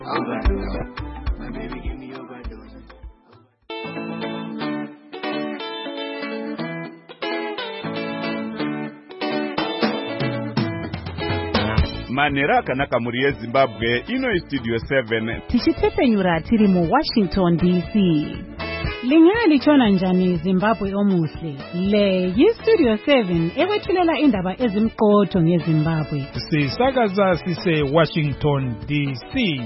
Overdose. My baby give me overdose. Manera akanaka muri yeZimbabwe ino Studio 7 tichitepenyura tiri mu Washington DC. Lingaya lichona njani Zimbabwe omuhle. Le yiStudio 7 ekwethulela indaba ezimqotho ngeZimbabwe. Sisakaza sise Washington DC.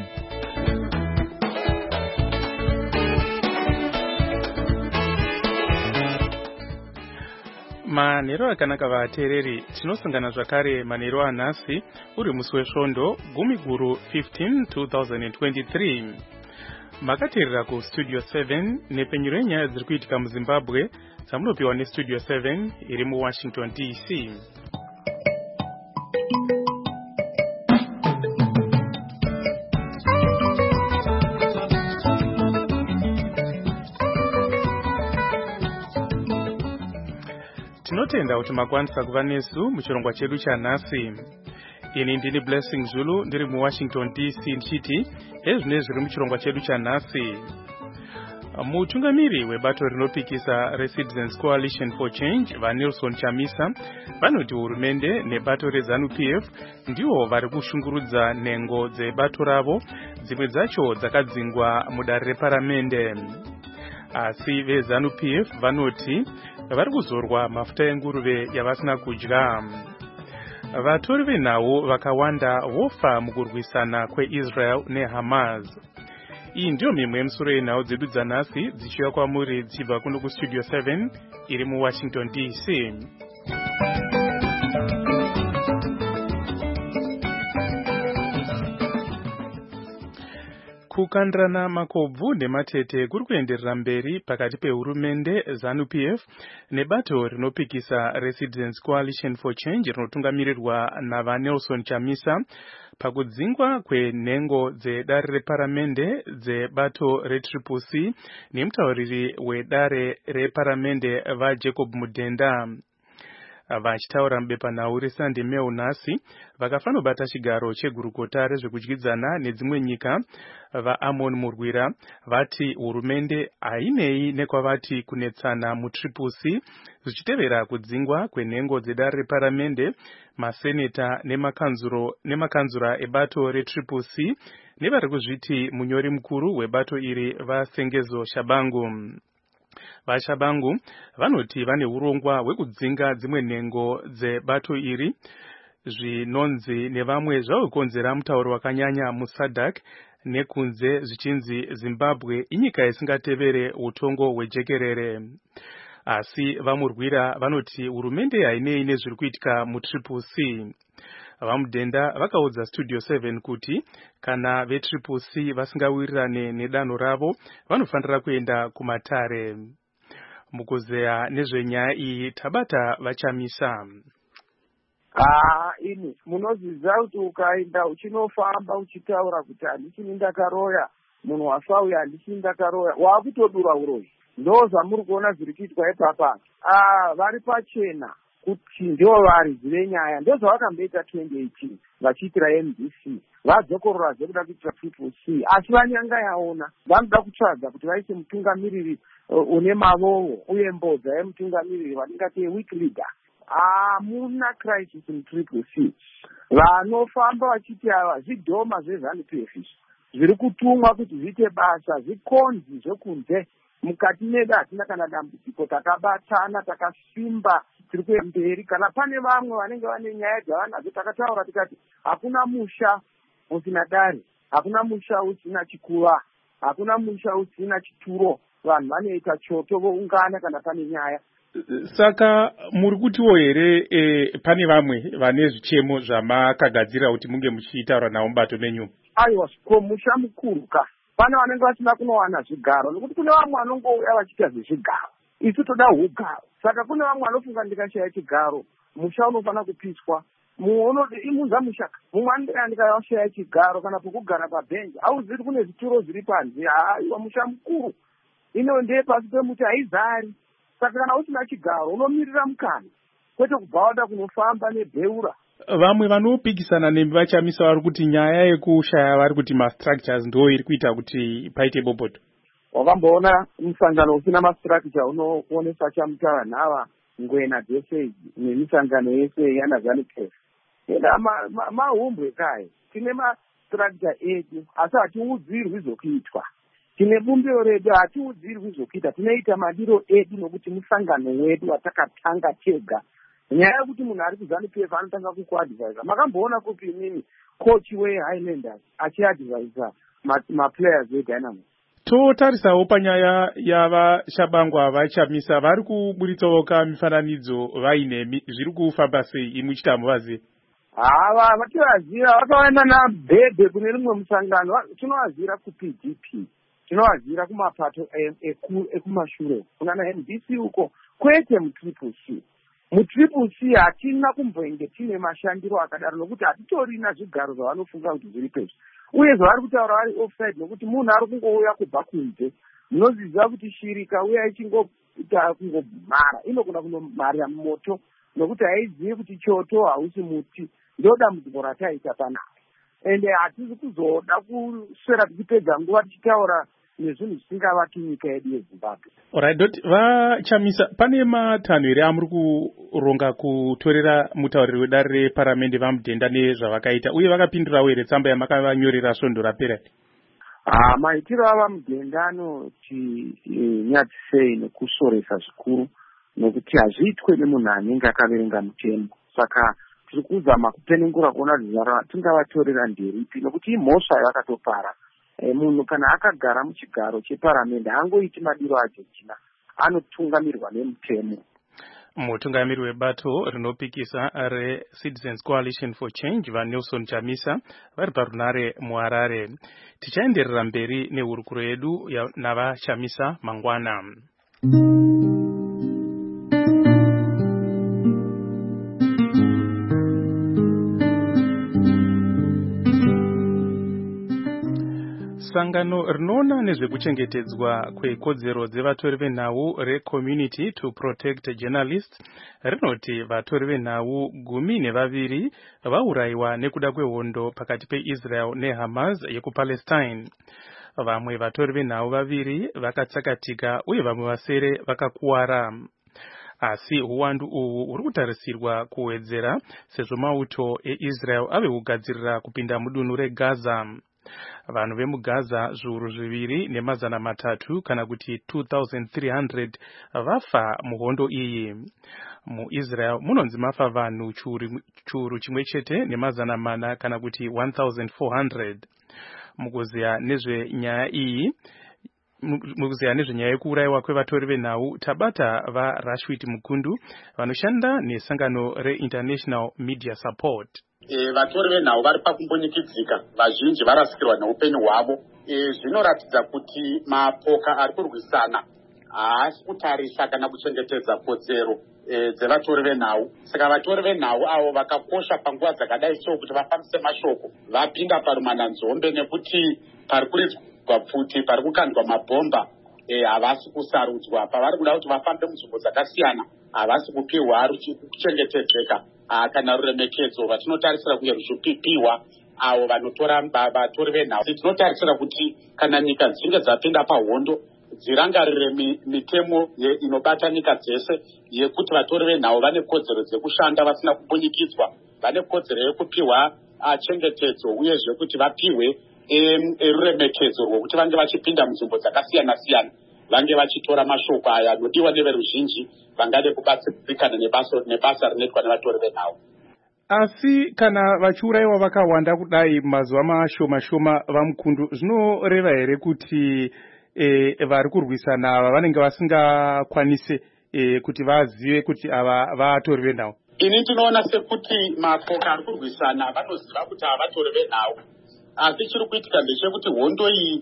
Manero akanaka vatereri tinosangana zvakare manero anhasi uri musi wesvondo gumi guru 15 2023. Makateerera kuStudio 7 nepenyuro yenyaya dziri kuitika muZimbabwe dzamunopiwa neStudio 7 iri muWashington DC. Tinotenda kuti makwanisa kuva nesu muchirongwa chedu chanhasi. Ini ndini Blessing Zulu ndiri muWashington DC ndichiti ezvine zviri muchirongwa chedu chanhasi. Mutungamiri webato rinopikisa reCitizens Coalition for Change vaNelson Chamisa vanoti hurumende nebato reZANU-PF ndiwo vari kushungurudza nhengo dzebato ravo, dzimwe dzacho dzakadzingwa mudare reparamende. Asi veZANU-PF vanoti vari kuzorwa mafuta enguruve yavasina kudya. Vatori venhau vakawanda vofa mukurwisana kweIsrael neHamas. Iyi ndiyo mimwe yemisoro yenhau dzedu dzanhasi dzichiuya kwamuri dzichibva kuno kuStudio 7 iri muWashington DC. Kukandirana makobvu nematete kuri kuenderera mberi pakati pehurumende ZANU-PF nebato rinopikisa reCitizens Coalition for Change rinotungamirirwa navaNelson Chamisa pakudzingwa kwenhengo dzedare reparamende dzebato reTriple-C nemutauriri wedare reparamende vaJacob Mudenda. Vachitaura mubepanhau reSunday Mail nhasi vakafanobata chigaro chegurukota rezvekudyidzana nedzimwe nyika vaAmon Murwira vati hurumende hainei nekwavati kunetsana muTriple-C zvichitevera kudzingwa kwenhengo dzedare reparamende, maseneta nemakanzura ebato reTriple-C nevari kuzviti munyori mukuru webato iri vaSengezo Shabangu. VaShabangu vanoti vane urongwa hwekudzinga dzimwe nhengo dzebato iri zvinonzi nevamwe zvaukonzera mutauro wakanyanya muSADC nekunze zvichinzi Zimbabwe inyika isingatevere utongo hwejekerere. Asi vaMurwira vanoti hurumende hainei nezviri kuitika muTriple-C. VaMudenda vakaudza Studio 7 kuti kana veTriple-C vasingawirirane nedanho ravo vanofanira kuenda kumatare. Mukuzeya nezvenyaya iyi tabata vaChamisa. Ini munozviziva kuti ukaenda uchinofamba uchitaura kuti handichini ndakaroya munhu wafa uyu handichini ndakaroya waakutodura uroyi. Ndo zvamuri kuona zviri kuitwa ipapa. Vari pachena kuti ndivo varidzi nyaya ndozvavakamboita 2018 vachiitira MDC vadzokororazve kuda kuitira Triple-C asi vanyanga yaona vanoda kutsvaga kuti vaise mutungamiriri une mavovo uye mbodza yemutungamiriri vaningati weak leader. Hamuna crisis muTriple-C. Vanofamba vachiti ava zvidhoma zveZANU-PF zviri kutumwa kuti zviite basa zvikonzi zvekunze. Mukati medu hatina kana dambudziko, takabatana takasimba tiri kuenda mberi. Kana pane vamwe vanenge vane nyaya dzavanadzo takataura tikati hakuna musha usina dare, hakuna musha usina chikuva, hakuna musha usina chituro. Vanhu vanoita choto voungana kana pane nyaya. Saka muri kutiwo here pane vamwe vane zvichemo zvamakagadzira kuti munge muchitaura navo mubato menyu? Aiwa, musha mukuru ka. Pane vanenge vasina kunowana zvigaro nekuti kune vamwe vanongouya vachiita zvezvigaro. Isu toda ugaro. Saka kune vamwe vanofunga ndikashaya chigaro, musha unofanira kupiswa. Muonode imunza mushaka. Mumwe ndikashaya chigaro kana pokugara pabhenji. Auzivi kune zvituro zviri panze. Aiwa, musha mukuru. Ino ndeye pasi pemuti haizari. Saka kana usina chigaro unomirira mukana. Kwete kubva wada kunofamba nebheura Vamwe vanopikisana nemi vachamisa vari kuti nyaya yekushaya vari kuti mastructures ndo iri kuita kuti paite bopoto. Wakamboona musangano usina mastructure unoonesa chamutaura nhava ngwena dzese nemisangano yese yanazanipef. Mahumbwe kai tine mastructure edu asi hatiudzirwi zvokuitwa. Tine bumbiro redu hatiudzirwi zvokuita. Tinoita madiro edu nokuti musangano wedu watakatanga tega. Nyaya yekuti munhu ari kuzanipf anotanga kukuadvisa. Makamboona kupi inini coach weHighlanders achiadvisa maplayers veDynamo. Totarisawo panyaya yavashabangwa vachamisa vari kuburitsawo mifananidzo vaine zviri kufamba sei imwe chitamu vazive. Vativaziva vakaenda nabhebhe kune rimwe musangano. Tinovazivira kuPDP, tinovazivira kumapato ekumashure kuna naNBC uko, kwete mutriple C. Mutriple C hatina kumboenge tine mashandiro akadaro nokuti hatitorina zvigaro zvavanofunga kuti zviri pedyo. Uye zvavari kutaura vari offside nokuti munhu ari kungouya kubva kunze. Munoziva kuti shiri ikauya ichingoita kungomhara inogona kunomharira mumoto nokuti haizivi kuti choto hausi muti. Ndoda dambudziko rataita panapa. Ende hatisi kuzoda kuswera tichipedza nguva tichitaura nezvinhu zvisingavaki nyika yedu yeZimbabwe. Alright, dot vachamisa pane matanho here amuri kuronga kutorera mutauriri wedare reparamende vamudhenda nezvavakaita uye vakapindurawo here tsamba yamakavanyorera svondo rapera? Maitiro avamudhenda anoti nyatisei nekusoresa zvikuru nokuti hazviitwe nemunhu anenge akaverenga mutemo. Saka tiri kuzama kupenengura kuona kuti tingavatorera nderipi nokuti imhosva yakatopara. Munhu kana akagara muchigaro cheparamende haangoiti madiro aJorgina, anotungamirwa nemutemo. Mutungamiri webato rinopikisa reCitizens Coalition for Change vaNelson Chamisa vari parunare muHarare. Tichaenderera mberi nehurukuro yedu navachamisa mangwana. Sangano rinoona nezvekuchengetedzwa kwekodzero dzevatori venhau reCommunity to Protect Journalists rinoti vatori venhau 12 vaurayiwa nekuda kwehondo pakati peIsrael neHamas yekuPalestine. Vamwe vatori venhau 2 vakatsakatika uye vamwe vasere vakakuwara. Asi uwandu uhu huri kutarisirwa kuwedzera sezvo mauto eIsrael ave kugadzirira kupinda mudunhu reGaza. Vanhu vemuGaza zviuru 2,300 kana kuti 2,300 vafa muhondo iyi. MuIsrael munonzi mafa vanhu chiuru chimwe chete ne400 kana kuti 1,400. Mukuziya nezvenyaya iyi yekuurayiwa kwevatori venhau tabata vaRashwit Mukundu vanoshanda nesangano reInternational Media Support. Vatori venhau vari pakumbunyikidzika, vazhinji varasikirwa neupenyu hwavo. Zvinoratidza kuti mapoka ari kurwisana haasi kutarisa kana kuchengetedza kodzero dzevatori venhau. Saka vatori venhau avo vakakosha panguva dzakadai so kuti vafambise mashoko vapinda parumananzombe nekuti pari kuridzwa pfuti, pari kukandwa mabhomba havasi kusarudzwa. Pavari kuda kuti vafambe munzvimbo dzakasiyana havasi kupiwa kuchengetedzeka kana ruremekedzo vatinotarisira kunge ruchipiwa avo vanotora vatori venhau. Tinotarisira kuti kana nyika dzinge dzapinda pahondo dzirangarire mitemo inobata nyika dzese yekuti vatori venhau vane kodzero dzekushanda vasina kumbunyikidzwa, vane kodzero yekupiwa chengetedzo uyezve kuti vapiwe ruremekedzo rwokuti vange vachipinda munzvimbo dzakasiyana siyana, vange vachitora mashoko aya anodiwa neveruzhinji vangade kubatsirikana nebasa rinoitwa nevatori venhau. Asi kana vachiurayiwa vakawanda kudai mazuva mashoma vaMukundu, zvinoreva here kuti vari kurwisana ava vanenge vasingakwanise kuti vazive kuti ava vatori venhau? Ini ndinoona sekuti mapoka ari kurwisana vanoziva kuti ava vatori venhau, asi chiri kuitika ndechekuti hondo iyi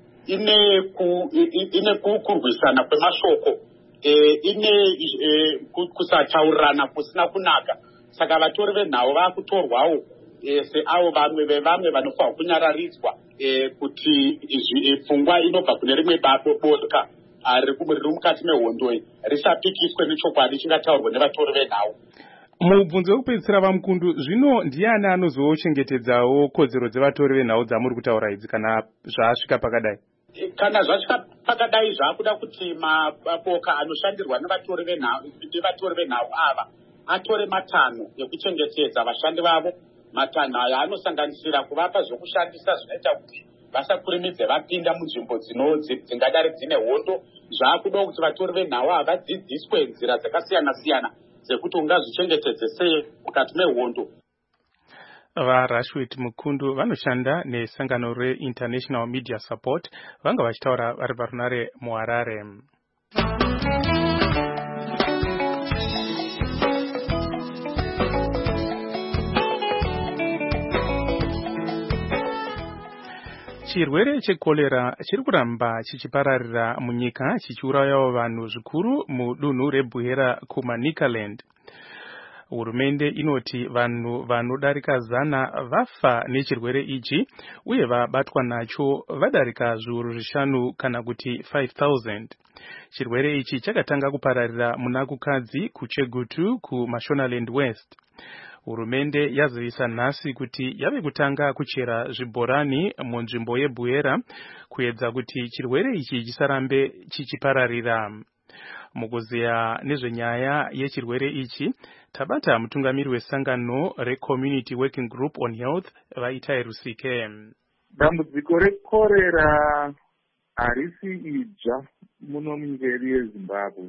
ine kurwisana kwemashoko, ine kusataurirana kusina kunaka. Saka vatori venhau vakutorwawo seavo vamwe vevamwe vanofanirwa kunyararidzwa kuti pfungwa inobva kune rimwe boka riri mukati mehondo iyi risapikiswe nechokwadi chingataurwa nevatori venhau. Mubvunzo wekupedzisira vamukundu, zvino ndiani anozochengetedzawo kodzero dzevatori venhau dzamuri kutaura idzi kana zvasvika pakadai? Kana zvasvika pakadai zvakuda kuti mapoka anoshandirwa nevatori venhau ava atore matanho ekuchengetedza vashandi vavo. Matanho aya anosanganisira kuvapa zvokushandisa zvinoita kuti vasakurimidze vapinda munzvimbo dzingadare dzine hondo. Zvakuda kuti vatori venhau ava vadzidziswe nzira dzakasiyana-siyana dzekuti ungazvichengetedze sei mukati mehondo. VaRashwit Mukundu vanoshanda nesangano reInternational Media Support vanga vachitaura vari parunare muHarare. Chirwere chekorera chiri kuramba chichipararira munyika chichiurayawo vanhu zvikuru mudunhu reBuhera kuManicaland. Hurumende inoti vanhu vanodarika 100 vafa nechirwere ichi uye vabatwa nacho vadarika zviuru 5 kana kuti 5,000. Chirwere ichi chakatanga kupararira muna kukadzi kuChegutu kuMashonaland West. Hurumende yazivisa nhasi kuti yave kutanga kuchera zvibhorani munzvimbo yeBuhera kuedza kuti chirwere ichi chisarambe chichipararira. Mukuziya nezvenyaya yechirwere ichi tabata mutungamiri wesangano reCommunity Working Group on Health Vaitai Rusike. Dambudziko rekorera harisi idzva muno munyika yedu yeZimbabwe,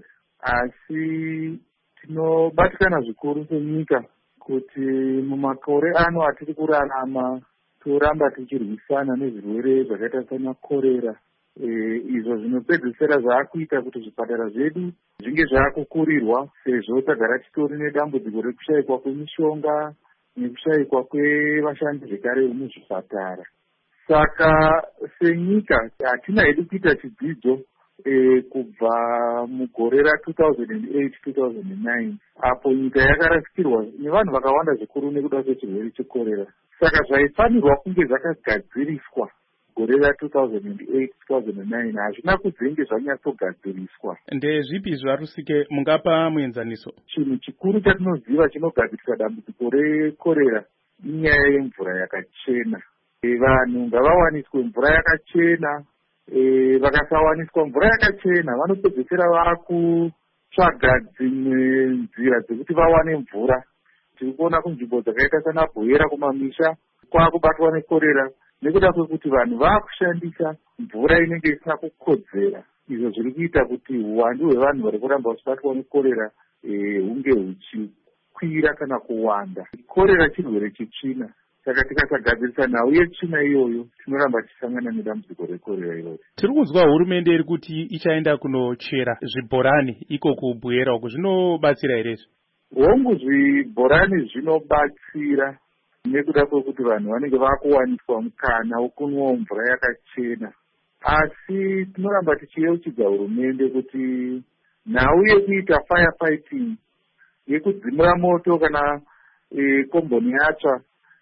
asi tinobatikana zvikuru senyika kuti mumakore ano atiri kurarama toramba tichirwisana nezvirwere zvakaita sana korera. Izvo zvinopedzisira zvaakuita kuti zvipatara zvedu zvinge zvaakukurirwa sezvo tagara titori nedambudziko rekushayikwa kwemishonga nekushayikwa kwevashandi zvekare muzvipatara. Saka senyika hatina hedu kuita chidzidzo kubva mugore ra2008-2009 apo nyika yakarasikirwa nevanhu vakawanda zvikuru nekuda kwechirwere chekorera. Saka zvaifanirwa kunge zvakagadziriswa gore ra2008-2009 hazvina kudzenge zvanyatsogadziriswa. Ndezvipi zvaRusike mungapa muenzaniso? Chinhu chikuru chatinoziva chinogadzirisa dambudziko rekorera inyaya yemvura yakachena. Vanhu ngavawaniswe mvura yakachena. Vakasawaniswa mvura yakachena vanopedzisira vakutsvaga dzimwe nzira dzekuti vawane mvura. Tiri kuona kunzvimbo dzakaita sana Bhuhera kumamisha kwakubatwa nekorera nekuda kwekuti vanhu vakushandisa mvura inenge isina kukodzera. Izvo zviri kuita kuti uwandu hwevanhu vari kuramba vachibatwa nekorera hunge huchikwira kana kuwanda. Korera chirwere chetsvina. Saka tikasagadzirisa nhau yetsvina iyoyo tinoramba tichisangana nedambudziko rekorera iyoyo. Tiri kunzwa hurumende iri kuti ichaenda kunochera zvibhorani iko kubhuira uko, zvinobatsira here? Hongu zvibhorani zvinobatsira nekuda kwekuti vanhu vanenge vakuwaniswa mukana wokunwa mvura yakachena. Asi tinoramba tichiyeuchidza hurumende kuti nhau yekuita firefighting yekudzimura moto kana komboni yatsva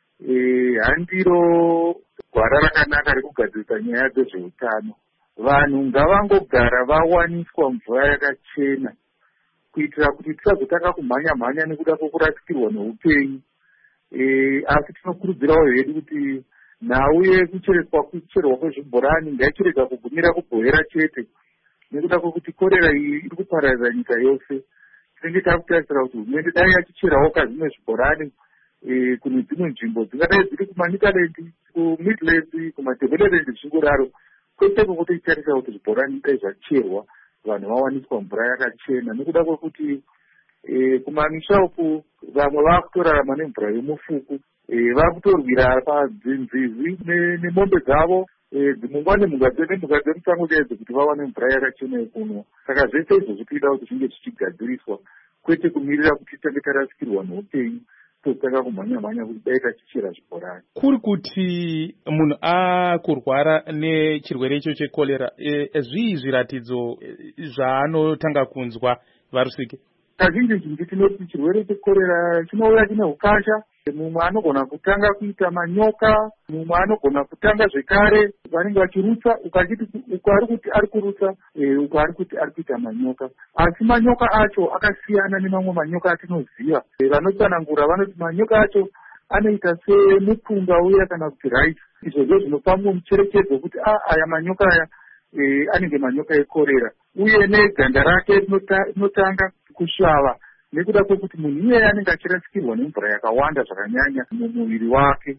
handiro gwara rakanaka rekugadzirisa nyaya dzezveutano. Vanhu ngavangogara vawaniswa mvura yakachena kuitira kuti tisazotanga kumhanya-mhanya nekuda kwokurasikirwa neupenyu. Asi tinokurudzirawo hedu kuti nhau yekucherwa kwezvibhorani ngaichirega kugumira kuBuhera chete nekuda kwekuti korera iyi iri kupararira nyika yose. Tinenge takutarisira kuti hurumende dai yachicherawo kazvimwe zvibhorani kune dzimwe nzvimbo dzingadai dziri kuManicaland, kuMidlands, kumaDebeleland zvingoraro, kwete kwekuti itarisa kuti zvibhorani dai zvacherwa vanhu vawaniswa mvura yakachena nekuda kwekuti kumamisha uku vamwe vakutorarama nemvura yomufuku, vakutorwira padzinzizi nemombe dzavo, dzimungwa nemhuka dzemusango chaidzo kuti vawane mvura yakachena yekunwa. Saka zvese izvozvo toida kuti zvinge zvichigadziriswa kwete kumirira kuti tange tarasikirwa neupenyu totanga kumhanya-mhanya kuti dai tachichera zvibhorani. Kuri kuti munhu akurwara nechirwere icho chekorera, zvii zviratidzo zvaanotanga kunzwa, VaRusike? kazhinji zhinji tinoti chirwere chekorera chinouya chine ukasha. Mumwe anogona kutanga kuita manyoka, mumwe anogona kutanga zvekare vanenge vachirutsa, ukachiti uko ari kuti ari kurutsa, uko ari kuti ari kuita manyoka. Asi manyoka acho akasiyana nemamwe manyoka atinoziva. Vanotsanangura vanoti manyoka acho anoita semupunga uya kana kuti rice. Izvozvo zvinopa mumwe mucherechedzo kuti aya manyoka aya anenge manyoka ekorera. Uye neganda rake rinotanga kusvava nekuda kwekuti munhu iyeye anenge achirasikirwa nemvura yakawanda zvakanyanya mumuviri wake.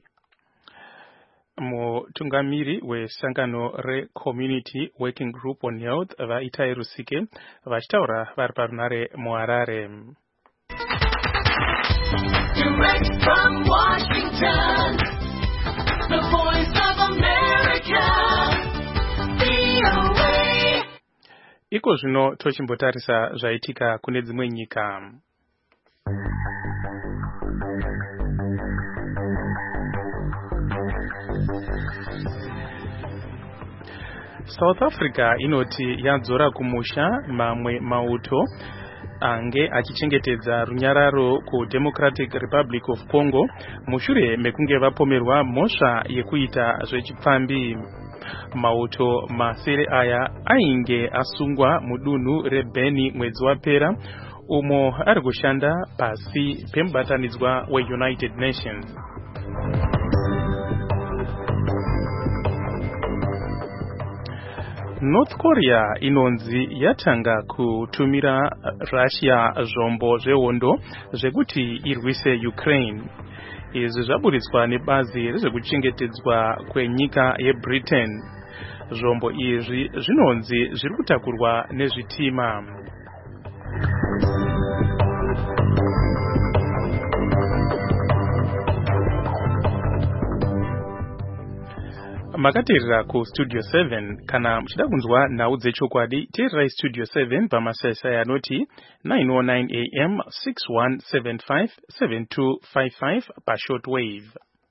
Mutungamiri wesangano reCommunity Working Group on Health vaItai Rusike vachitaura vari parunare muHarare. Direct from Washington, the voice of America, VOA. Iko zvino tochimbotarisa zvaitika kune dzimwe nyika. South Africa inoti yadzora kumusha mamwe mauto ange achichengetedza runyararo ku Democratic Republic of Congo mushure mekunge vapomerwa mhosva yekuita zvechipfambi. Mauto masere aya ainge asungwa mudunhu reBeni mwedzi wapera umo ari kushanda pasi pemubatanidzwa weUnited Nations. North Korea inonzi yatanga kutumira Russia zvombo zvehondo zvekuti irwise Ukraine. Izvi zvaburitswa nebazi rezvekuchengetedzwa kwenyika yeBritain. Zvombo izvi zvinonzi zviri kutakurwa nezvitima. Makateerera ku Studio 7 kana muchida kunzwa nhau dzechokwadi teererai Studio 7 pamasai anoti 909 AM 6175 7255 pashortwave.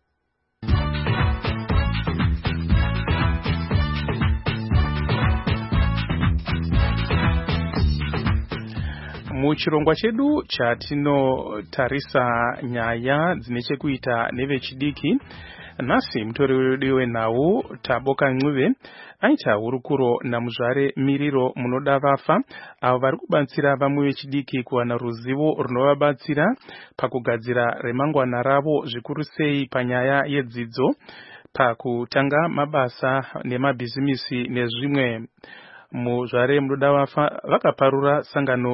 Muchirongwa chedu chatinotarisa nyaya dzine chekuita nevechidiki. Nasi mutori wenhau Taboka Ncube aita hurukuro namuzvare Miriro munoda vafa avo vari kubatsira vamwe vechidiki kuwana ruzivo runovabatsira pakugadzira remangwana ravo zvikuru sei panyaya yedzidzo, pakutanga mabasa nemabhizimisi nezvimwe. Muzvare munoda vafa vakaparura sangano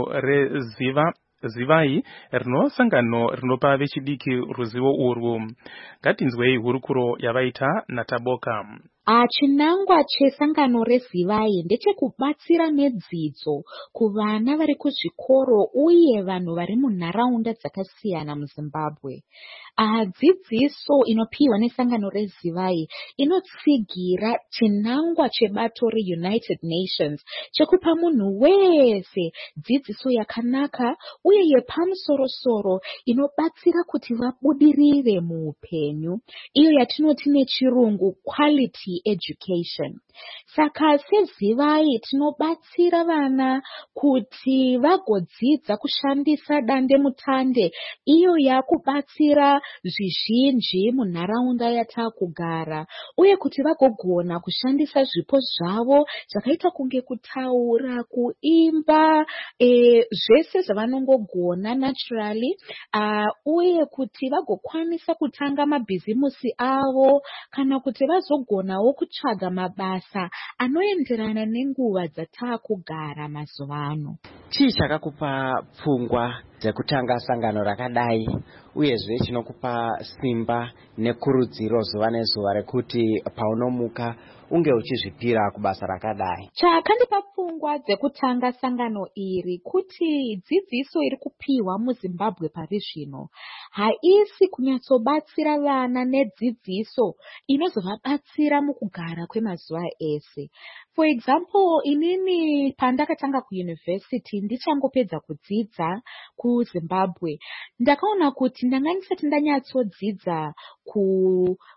Zivai rino sangano rinopa vechidiki ruzivo urwu. Ngatinzwei hurukuro yavaita naTaboka. Chinangwa chesangano reZivai ndechekubatsira nedzidzo kuvana vari kuzvikoro uye vanhu vari munharaunda dzakasiyana muZimbabwe. Dzidziso inopiwa nesangano reZivai inotsigira chinangwa chebato reUnited Nations chekupa munhu wese dzidziso yakanaka uye yepamusoro-soro inobatsira kuti vabudirire muupenyu, iyo yatinoti nechirungu quality education. Saka seZivai tinobatsira vana kuti vagodzidza kushandisa dandemutande iyo yakubatsira zvizhinji munharaunda yatakugara, uye kuti vagogona kushandisa zvipo zvavo zvakaita kunge kutaura, kuimba, zvese zvavanongogona naturally, uye kuti vagokwanisa kutanga mabhizimusi avo kana kuti vazogonawo kutsvaga mabasa anoenderana nenguva dzatakugara mazuva ano. Chii chakakupa pfungwa dzekutanga sangano rakadai uyezve chinokupa simba nekurudziro zuva nezuva rekuti paunomuka unge uchizvipira kubasa rakadai? Chakandipa pfungwa dzekutanga sangano iri kuti dzidziso iri kupiwa muZimbabwe pari zvino haisi kunyatsobatsira vana nedzidziso inozovabatsira mukugara kwemazuva ese. For example, inini pandakatanga kuyunivhesiti ndichangopedza kudzidza kuZimbabwe, ndakaona kuti ndanga ndisati ndanyatsodzidza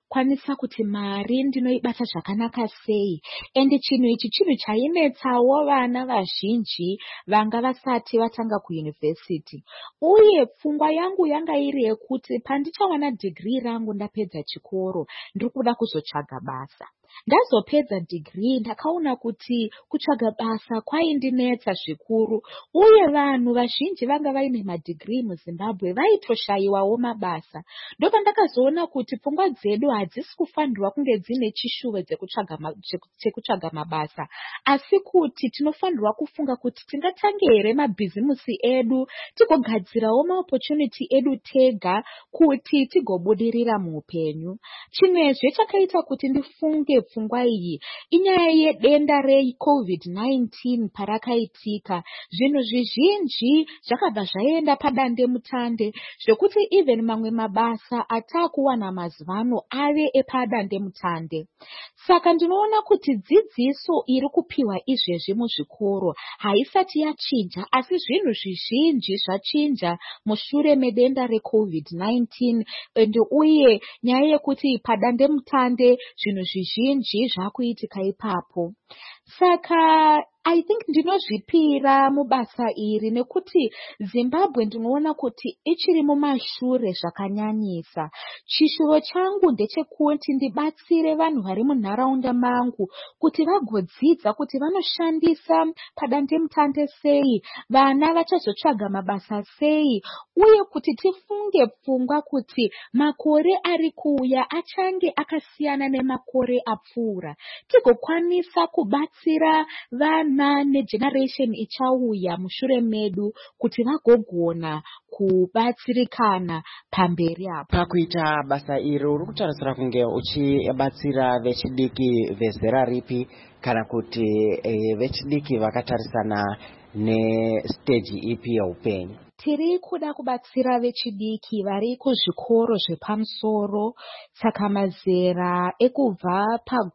ndinokwanisa kuti mari ndinoibata zvakanaka sei. Ende chinhu ichi chinhu chainetsawo vana vazhinji vanga vasati vatanga kuyunivhesiti. Uye pfungwa yangu yanga iri yekuti pandichawana degree rangu ndapedza chikoro ndiri kuda kuzotsvaga basa. Ndazopedza degree ndakaona kuti kutsvaga basa kwaindinetsa zvikuru, uye vanhu vazhinji vanga vaine madegree muZimbabwe vaitoshayiwawo mabasa. Ndopa ndakazoona kuti pfungwa dzedu hadzisi kufanirwa kunge dzine chishuvo chekutsvaga mabasa, asi kuti tinofanirwa kufunga kuti tingatange here mabhizimusi edu tigogadzirawo maopportunity edu tega kuti tigobudirira muupenyu. Chimwezve chakaita kuti ndifunge pfungwa iyi inyaya yedenda reCovid-19 parakaitika. Zvinhu zvizhinji zvakabva zvaenda padande mutande zvekuti even mamwe mabasa atakuwana mazuvano ave epadande mutande. Saka ndinoona kuti dzidziso iri kupiwa izvezvi muzvikoro haisati yachinja, asi zvinhu zvizhinji zvachinja mushure medenda reCovid-19 uye nyaya yekuti padande mutande zvinhu zvizhinji zvakuitika ipapo. Saka I think ndinozvipira mubasa iri nekuti Zimbabwe ndinoona kuti ichiri mumashure zvakanyanyisa. Chishuvo changu ndechekuti ndibatsire vanhu vari munharaunda mangu kuti vagodzidza kuti vanoshandisa padande mutande sei, vana vachazotsvaga mabasa sei, uye kuti tifunge pfungwa kuti makore ari kuuya achange akasiyana nemakore apfuura, tigokwanisa kubatsira vana negeneration ichauya mushure medu kuti vagogona kubatsirikana pamberi apo. Pakuita basa iri uri kutarisira kunge uchibatsira vechidiki vezera ripi, kana kuti vechidiki vakatarisana nestage ipi yeupenyu? Tiri kuda kubatsira vechidiki vari kuzvikoro zvepamusoro, saka mazera ekubva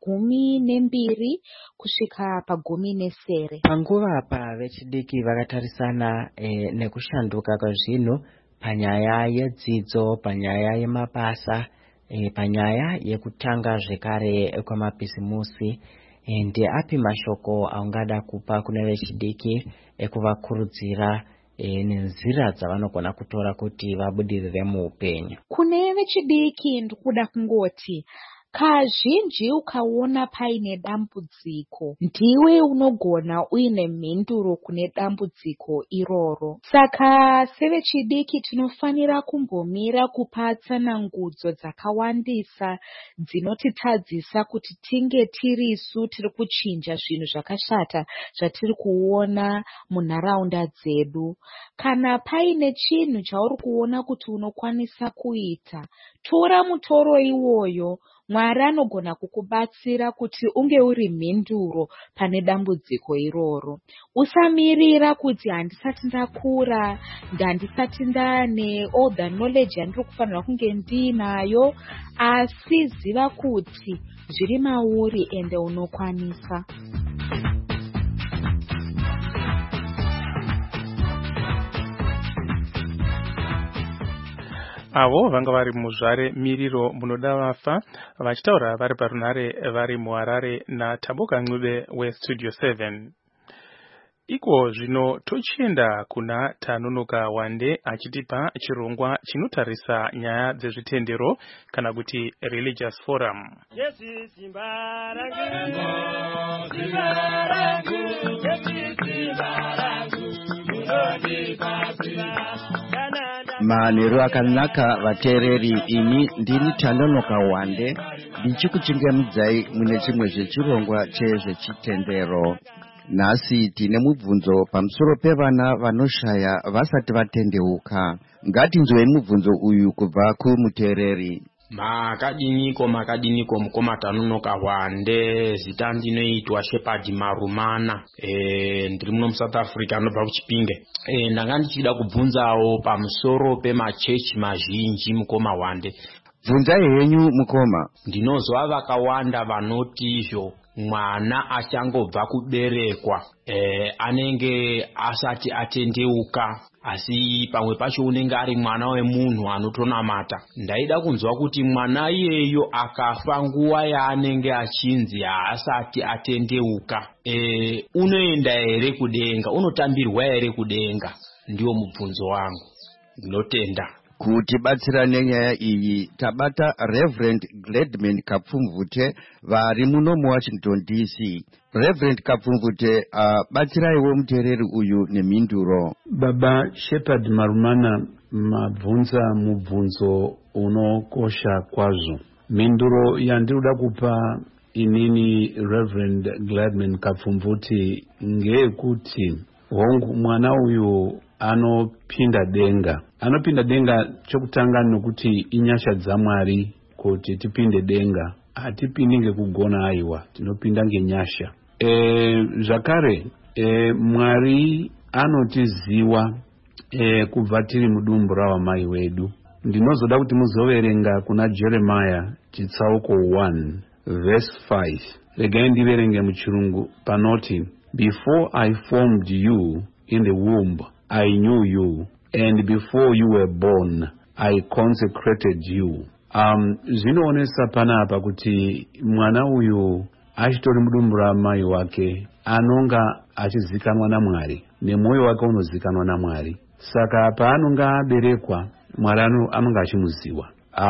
pa12 kusvika pa13. Panguva apa vechidiki vakatarisana nekushanduka kwezvinhu panyaya yedzidzo, panyaya yemabasa, panyaya yekutanga zvekare kwamabhizimusi. Ndeapi mashoko aungada kupa kune vechidiki ekuvakurudzira nenzira dzavanogona kutora kuti vabudirire muupenyu? Kune vechidiki ndikuda kungoti kazhinji ukaona paine dambudziko ndiwe unogona uine mhinduro kune dambudziko iroro. Saka sevechidiki tinofanira kumbomira kupa tsanangudzo dzakawandisa dzinotitadzisa kuti tinge tirisu tiri kuchinja zvinhu zvakashata zvatiri kuona munharaunda dzedu. Kana paine chinhu chauri kuona kuti unokwanisa kuita, tora mutoro iwoyo. Mwari anogona kukubatsira kuti unge uri mhinduro pane dambudziko iroro. Usamirira kuti handisati ndakura, handisati ndane all the knowledge yandiri kufanira kunge ndinayo, asi ziva kuti zviri mauri ende unokwanisa. Avo vanga vari muzvare miriro munoda vafa vachitaura vari parunhare vari muHarare naTambuka Ncube weStudio 7. Iko zvino tochienda kuna Tanunuka Wande achitipa chirongwa chinotarisa nyaya dzezvitendero kana kuti religious forum. Manheru akanaka vateereri, ini ndini Tanunuka Wande ndichikuchingamudzai mune chimwe zvechirongwa chezvechitendero. Nhasi tine mubvunzo pamusoro pevana vanoshaya vasati vatendeuka. Ngatinzwei mubvunzo uyu kubva kumuteereri. Makadiniko mukoma Tanunuka Wande, zita ndinoitwa Shepherd Marumana, ndiri muno muSouth Africa anobva kuChipinge. Ndanga ndichida kubvunzawo pamusoro pemachechi mazhinji mukoma Wande. Bvunzai henyu mukoma. Ndinozwa vakawanda vanoti izvo mwana achangobva kuberekwa anenge asati atendeuka, asi pamwe pacho unenge ari mwana wemunhu anotonamata. Ndaida kunzwa kuti mwana iyeyo akafa nguva yaanenge achinzi haasati atendeuka, unoenda here kudenga, unotambirwa here kudenga? Ndiwo mubvunzo wangu. Ndinotenda. Kuti batsira nenyaya iyi tabata Reverend Gladman Kapfumvute vari muno muWashington DC. Reverend Kapfumvute, batsiraiwo muteereri uyu nemhinduro. Baba Shepard Marumana, mabvunza mubvunzo unokosha kwazvo. Mhinduro yandinoda kupa inini Reverend Gladman Kapfumvute ngeyekuti hongu mwana uyu anopinda denga. Anopinda denga chokutanga nokuti inyasha dzaMwari kuti tipinde denga. Hatipindi ngekugona aiwa, tinopinda ngenyasha. Zvakare Mwari anotiziwa kubva tiri mudumbu rawamai wedu. Ndinozoda kuti muzoverenga kuna Jeremiah chitsauko 1 verse 5. Regai ndiverenge muchirungu panoti, Before I formed you in the womb, I knew you, and before you were born, I consecrated you. Zvinoonesa panapa kuti mwana uyu achitori mudumbu ramai wake anonga achizikanwa naMwari, nemwoyo wake unozikanwa naMwari. Saka paanonga aberekwa, Mwari anonga achimuziva.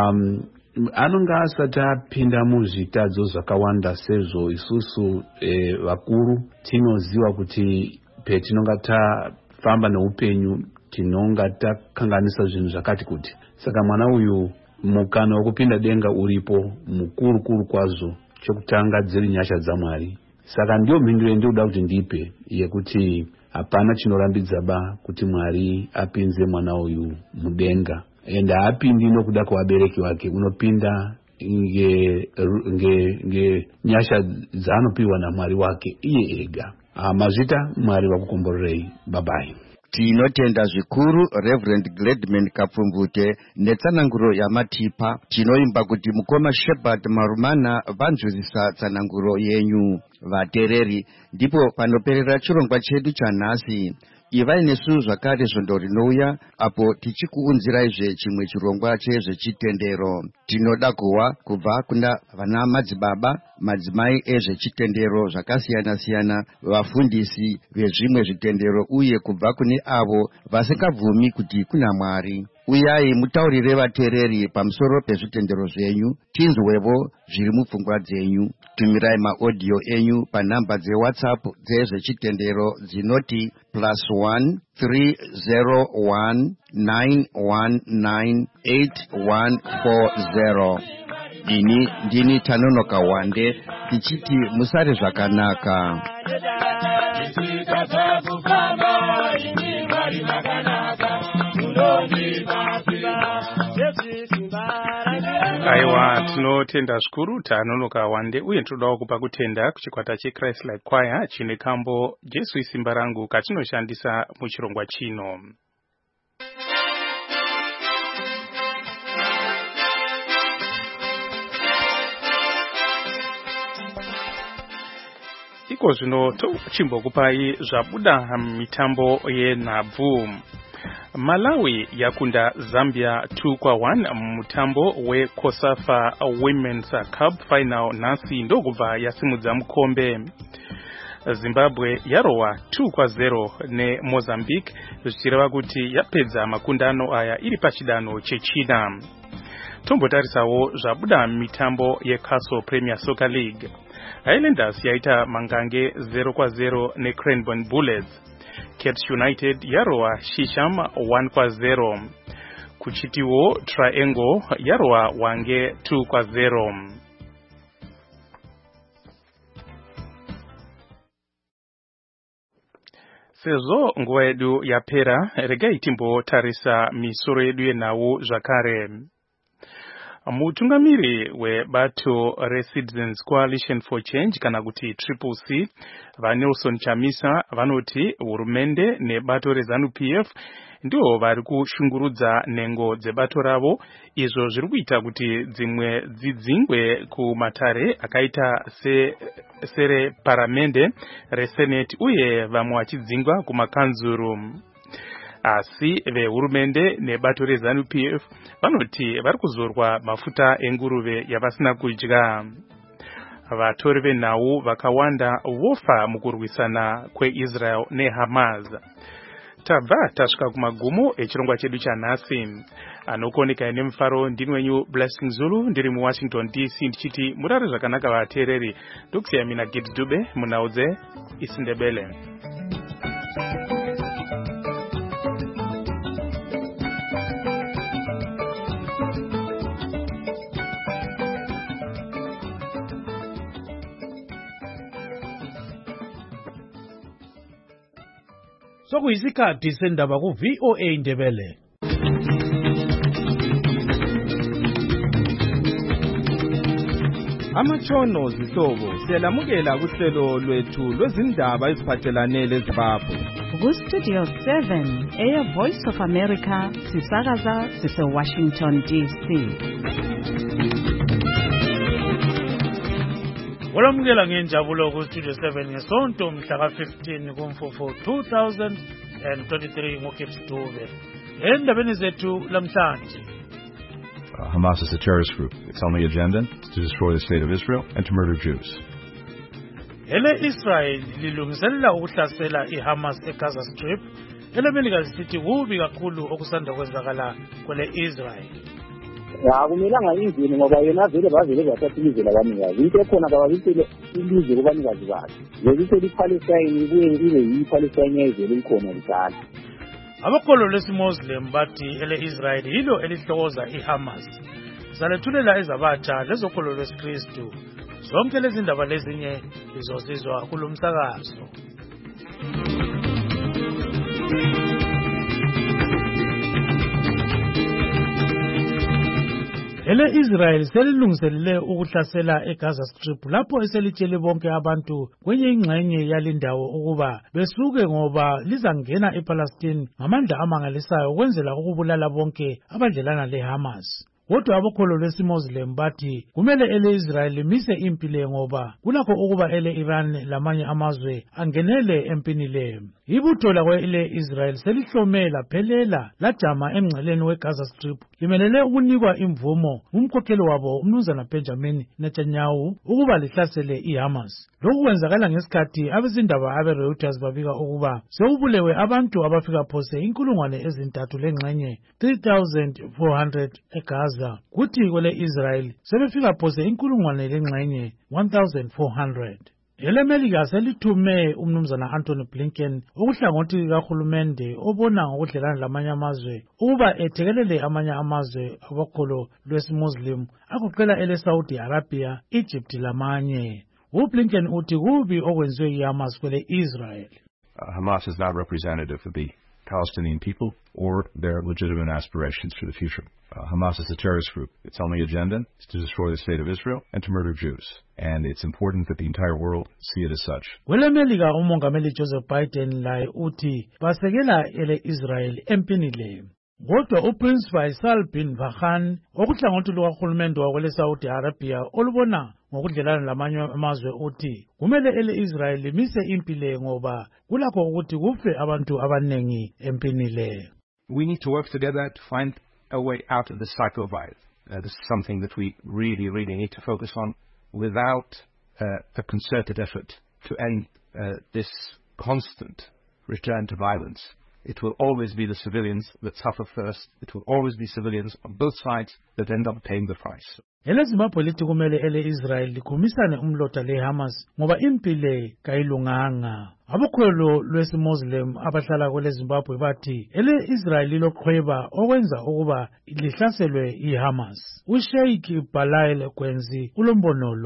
Anonga asati apinda muzvitadzo zvakawanda sezvo isusu vakuru tinoziva kuti petinonga tafamba neupenyu tinonga takanganisa zvinhu zvakati kuti. Saka mwana uyu mukana wekupinda denga uripo mukuru kwazvo, chokutanga dziri nyasha dzaMwari. Saka ndiyo mhinduro ndinoda kuti ndipe yekuti hapana chinorambidzaba kuti Mwari apinze mwana uyu mudenga. And haapindi nokuda kwevabereki wake, unopinda nge nyasha dzaanopiwa naMwari wake iye ega. Mazvita Mwari vakukomborerei. Bye-bye. Tinotenda zvikuru Reverend Gladman Kapfumvute netsananguro yamatipa. Tinoimba kuti mukoma Shepard Marumana vanzwisisa tsananguro yenyu. Vateereri, ndipo panoperera chirongwa chedu chanhasi. Ivai nesu zvakare zvondo rinouya apo tichikuunziraizve chimwe chirongwa chezvechitendero. Tinoda kuwa kubva kuna vana madzibaba, madzimai ezvechitendero zvakasiyana-siyana, vafundisi vezvimwe zvitendero uye kubva kune avo vasingabvumi kuti kuna Mwari. Uyai mutaurire vateereri pamusoro pezvitendero zvenyu, tinzwevo zviri mupfungwa dzenyu. Tumirai maaudio enyu panhamba dzeWhatsApp dzezvechitendero dzinoti +1 301 919 8140. Ini ndini Tanonoka Wande, tichiti musare zvakanaka. Aiwa, tinotenda zvikuru Tanonoka Wande, uye tinodawo kupa kutenda kuchikwata cheChrist Like Choir chine kambo Jesu isimba rangu katinoshandisa muchirongwa chino. Iko zvino tochimbokupai zvabuda mitambo yenhabvu. Malawi yakunda Zambia 2-1 mutambo weCOSAFA Women's Cup final nhasi ndokubva yasimudza mukombe. Zimbabwe yarowa 2-0 neMozambique zvichireva kuti yapedza makundano aya iri pachidanho chechina. Tombotarisawo zvabuda mitambo yeCastle Premier Soccer League. Highlanders yaita mangange 0-0 neCranbourne Bullets. Cats United yarowa Shisham 1-0. Kuchitiwo Triangle yarowa Wange 2-0. Sezvo nguva yedu yapera, regai timbotarisa misoro yedu yenhau zvakare. Mutungamiri webato Citizens Coalition for Change kana kuti Triple C Nelson Chamisa vanoti hurumende nebato reZANU-PF ndiwo vari kushungurudza nengo dzebato ravo, izvo zviri kuita kuti dzimwe dzidzingwe kumatare akaita sere paramende resenate uye vamwe vachidzingwa kumakanzuru. Asi vehurumende nebato reZANU-PF vanoti vari kuzorwa mafuta enguruve yavasina kudya. Vatori venhau vakawanda vofa mukurwisana kweIsrael neHamas. Tabva tasvika kumagumo echirongwa chedu chanhasi. Anokoneka nemufaro ndini wenyu Blessing Zulu, ndiri muWashington DC ndichiti murare zvakanaka vateereri. Ndokusiya mina Gid Dube munhau dzeIsindebele. Sokuyisikhathi sendaba ku VOA Indebele. Amatshono zihlobo siyalamukela kuhlelo lwethu lwezindaba eziphathelane leZimbabwe. Ku-Studio 7 Air Voice of America sisakaza sise-Washington DC. Olamukela ngenjabulo ku-Studio 7 ngesonto mhla ka-15 kuMfumfu 2023 ngoGibbs Dube. Endabeni zethu lamhlanje. Hamas is a terrorist group. Its only agenda is to destroy the state of Israel and to murder Jews. Israel lilungiselela ukuhlasela iHamas eGaza Strip. Melika sithi kubi kakhulu okusanda kwenzakala kwele Israel. Akumelanga ingeni ngoba yena vele bavele bathatha ilizwe labanikazi. Into ekhona kababisele ilizwe kubanikazi bakhe. Lezithi iPalestine ibuye ibe yiPalestine yezwe likhona likala. Abakholo lesiMuslim bathi ele-Israel yilo elihlokoza iHamas. Salethulela ezabatsha lezokholo lwesikristu. Zonke lezi ndaba lezinye izosizwa kulomsakazo. Ele-Israel selilungiselele ukuhlasela eGaza Strip lapho eselitshele bonke abantu kwenye ingxenye yalindawo ukuba besuke ngoba lizangena ePalestine ngamandla amangalisayo ukwenzela ukubulala bonke abadlelana leHamas. Kodwa abakholo lesiMuslim bathi kumele ele-Israel limise impilo ngoba kulakho ukuba ele-Iran lamanye amazwe angenele empini le. Ibutho lakwe-Israel selihlome laphelela lajama emngceleni weGaza Strip limelele ukunikwa imvumo umkhokheli wabo umnumzana Benjamin Netanyahu ukuba lihlasele iHamas. Lokhu kwenzakala ngesikhathi abezindaba abeReuters babika ukuba sekubulewe abantu abafika phose 3,000 lengxenye 3,400 eGaza. Kuthi kwele-Israel sebefika phose 1,000 lengxenye 1,400. Ele-Melika selithume umnumzana Anthony Blinken okuhlangothi kahulumende obona ngokudlelana lamanye amazwe ukuba ethekelele amanye amazwe abakholo lwesiMuslim agoqela ele-Saudi Arabia, Egypt lamanye. UBlinken uthi kubi okwenziwe iHamas kwele-Israel. Hamas is not representative of the Palestinian people or their legitimate aspirations for the future. Hamas is a terrorist group. Its only agenda is to destroy the state of Israel and to murder Jews. And it's important that the entire world see it as such. Kwele-Melika umongameli Joseph Biden laye uthi basekela ele-Israel empini le. Kodwa uPrince Faisal bin Farhan okuhlangothi lukahulumende wakwele-Saudi Arabia olubona ngokudlelana lamanye amazwe uthi kumele ele-Israel limise impilo ngoba kulakho ukuthi kufe abantu abanengi empini le. We need to work together to find a way out of the cycle of violence. This is something that we really need to focus on. Without a concerted effort to end this constant return to violence, it will always be the civilians that suffer first. It will always be civilians on both sides that end up paying the price. Ele-Zimbabwe lithi kumele ele-Israel likhumisane umlota leHamas ngoba impilo kayilunganga. Abakholo lwesiMuslim abahlala kwele-Zimbabwe bathi ele-Israel liloqhweba okwenza ukuba lihlaselwe iHamas. uSheikh Balail Kwenzi ulombono lo.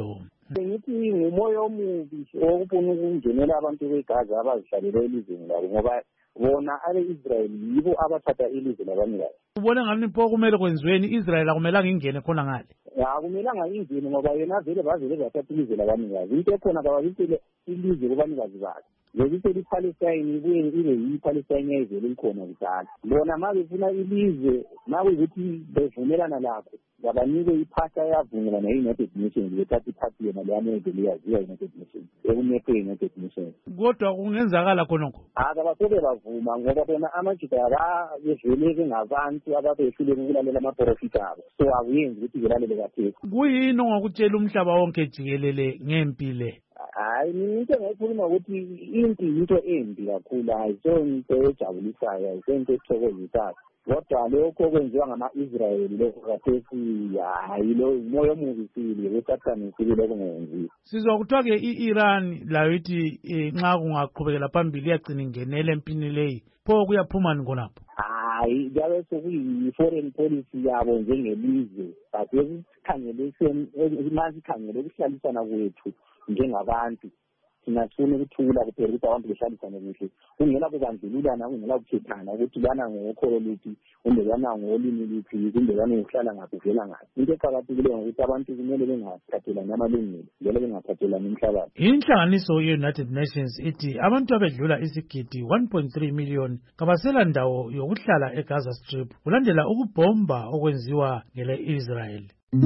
Ngithi ngumoya omubi okufuna ukungenela abantu beGaza abazihlalele elizweni labo ngoba bona ale-Israel yibo abathatha ilizwe labanikazi. Ubona ngani pho kumele kwenziweni Israel akumelanga ingene khona ngale? Akumelanga ingene ngoba yena vele bavele bathatha ilizwe labanikazi. Into ekhona kababisele ilizwe kubanikazi bakhe. Yokisele iPalestine ibuye ibe yiPalestine yayivele ikhona kudala. Bona ma befuna ilizwe makuyikuthi bevumelana lakho ngabanike iphasa yavumelana ne-United Nations bethatha iphathi yona le-America liyaziwa i-United Nations ekumephe i-United Nations. Kodwa kungenzakala khonokho? Akabasoke bavuma ngoba bona amaJuda abavele ngabantu ababehluleka ukulalela amaprofita abo, so akuyenzi ukuthi belalele kathesi. Kuyini ongakutshela umhlaba wonke jikelele ngempi le? Hayi, into engayikhuluma ukuthi impi yinto embi kakhulu, ayisonto ejabulisayo, ayisonto ethokozisayo. Kodwa lokho okwenziwa ngama-Israyeli lokho kathesi hayi lo umoya omubi sibili wesathane sibili okungenziwa. Sizwa kuthiwa-ke i-Iran layo ithi nxa kungaqhubekela phambili iyagcina ingenele empini leyi, pho kuyaphumani khonapho? Hayi, kuyabe sekuyi-foreign policy yabo njengelizwe, but masikhangele ukuhlalisana kwethu njengabantu thina sifuna ukuthula kuphela ukuthi abantu behlalisane kuhle, kungela kubandlululana, kungela kukhethana ukuthi lana ngokholo luphi kumbe lana ngolimi luphi kumbe lana ngokuhlala ngaphi uvela ngaphi. Into eqakathekileyo ngokuthi abantu kumele bengaphathelani amalungelo njalo bengaphathelani umhlabathi. Inhlanganiso ye-United Nations ithi abantu abedlula isigidi 1.3 million kabasela ndawo yokuhlala eGaza Strip kulandela ukubhomba okwenziwa ngele-Israel.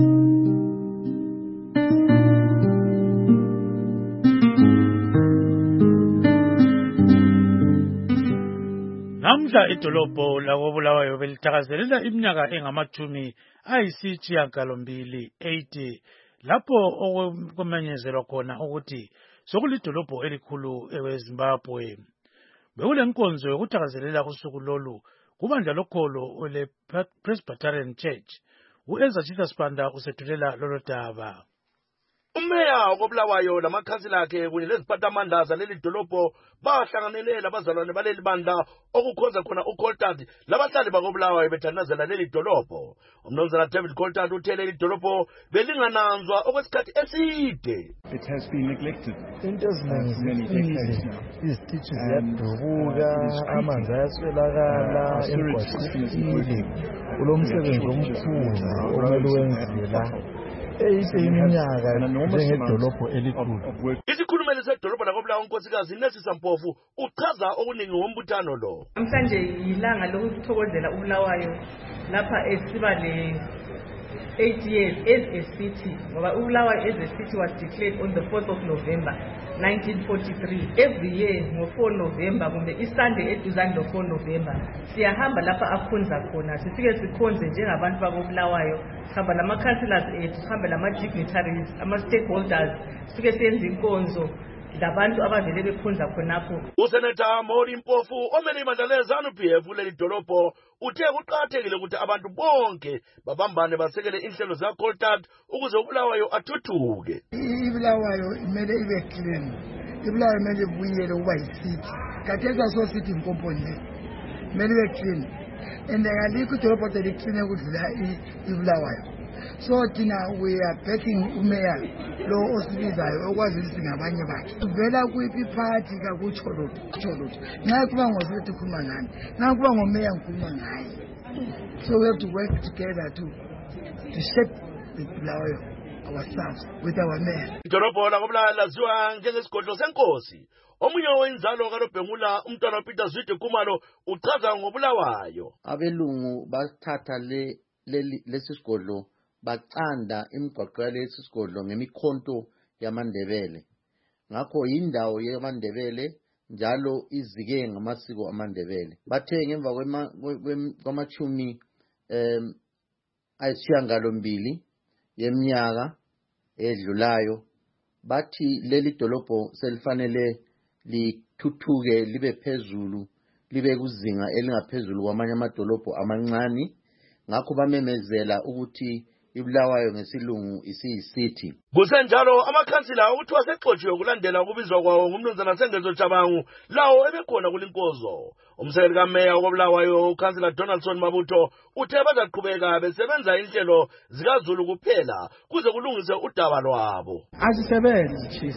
Namhla idolobho lakoBulawayo belithakazelela iminyaka engama-80 lapho okumenyezelwa khona ukuthi sokulidolobho elikhulu eZimbabwe. Bekulenkonzo yokuthakazelela usuku lolu kubandla lokholo le-Presbyterian Church. U-Ezra Spanda usethulela lolo daba. Umeya wakoBulawayo lamakhansila akhe kunye leziphathamandla zaleli dolobho bahlanganele labazalwane baleli bandla okukhonza khona uColtard labahlali bakoBulawayo bethandazela leli dolobho. Umnumzana David Coltard uthe leli dolobho belingananzwa okwesikhathi eside. It has been neglected. Into eziningi izitishi ziyadubuka, amanzi ayaswelakala, emgwaqweni kulo msebenzi omkhulu okumele wenziwe la. Isikhulumeli sedolobho lakoBulawayo unkosikazi Nesisa Mpofu uchaza okuningi ngombuthano lo. Namhlanje yilanga lokuthokozela uBulawayo lapha esiba le 8 years as a city ngoba uBulawayo as a city was declared on the 4th of November 1943. Every year ngo-4 November kumbe iSunday eduzane lo-4 November siyahamba lapha akhonza khona, sifike sikhonze njengabantu bakoBulawayo, sihamba lama-councillors ethu, sihambe lama-dignitaries, ama-stakeholders, sifike siyenza inkonzo labantu abavele bekhonza khonapho. Useneta Mori Mpofu omele ibandla le-ZANU-PF kuleli dolobho uthe kuqakathekile ukuthi abantu bonke babambane basekele inhlelo zikaColtard ukuze uBulawayo athuthuke. iBulawayo imele ibe clean, iBulawayo imele ibuyele ukuba yisithi kathesi asosithi inkomponi imele ibe clean and alikho idolobho eliclean ukudlula iBulawayo. So we are backing umeya lo osibizayo okwazi ukuthi ngabanye bakhe uvela kuyiphi party kakucholoto nxa kuba ngosithi ukhuluma ngani, nxa kuba ngomeya ngikhuluma ngaye. So we have to work together to shape the Bulawayo ourselves with our mayor. Idolobho lakoBulawayo laziwa njengesigodlo senkosi. Omunye wenzalo kaLobhengula umntwana Peter Zwide Khumalo uchaza ngoBulawayo. Abelungu bathatha lesi sigodlo bacanda imigwaqo yalesi sigodlo ngemikhonto yamaNdebele. Ngakho indawo yamaNdebele njalo izike ngamasiko amaNdebele. Bathe ngemva kwamachumi ayisishiyagalombili yeminyaka edlulayo bathi leli dolobho selifanele lithuthuke libe phezulu, libe kuzinga elingaphezulu kwamanye amadolobho amancane. Ngakho bamemezela ukuthi iBulawayo ngesilungu isiyicity. Kusenjalo amakhansila ukuthi wasexotshiwe kulandela ukubizwa kwawo ngumnumzana Sengezo Jabangu lawo ebekhona kulinkozo. Umsekeli kameya woBulawayo uKhansila Donaldson Mabutho uthe bazaqhubeka besebenza inhlelo zikaZulu kuphela kuze kulungise udaba lwabo. Asisebenze chief.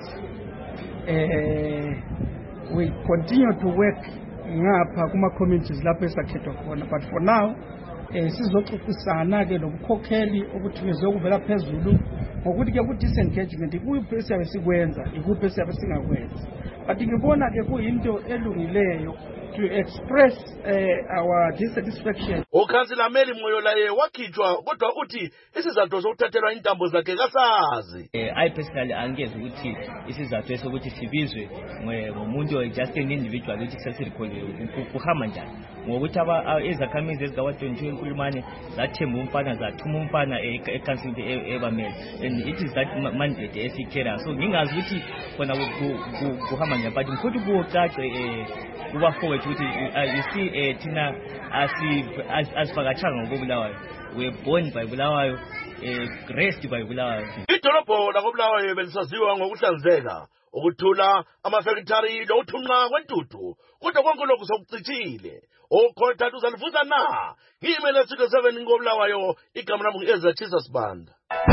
We continue to work ngapha kuma communities lapho esakhethwa khona, but for now sizoxoxisana ke nobukhokheli ukuthi bezokuvela phezulu ngokuthi ke ku disengagement ikuphi esiyabe sikwenza ikuphi esiyabe singakwenza, but ngibona ke kuyinto elungileyo to express our dissatisfaction. uKhansila Meli Moyolaye wakhitshwa kodwa uthi isizathu sokuthathelwa intambo zakhe kasazi. I personally angeze ukuthi isizathu esokuthi sibizwe ngomuntu just an individual ukuthi sesirekhole kuhamba njani ngokuthi ezakhamizi ezikawa-22 enkulumane zathemba umfana zathuma umfana ekhansili ebamele, and it is that mandate esikhera. So ngingazi ukuthi khona kuhamba njani, but mfuthi kucace kuba forward ukuthi you see thina asifakatshanga ngokoBulawayo, we born by Bulawayo, raised by Bulawayo. Idolobho lakoBulawayo belisaziwa ngokuhlanzeka, ukuthula, amafekithari lokuthunqa kwentuthu, kodwa konke lokhu sokucitshile. Ukholthathu uzalivuza na ngiyimele Studio 7 ngoBulawayo, igama lami Ezra Jesus Banda.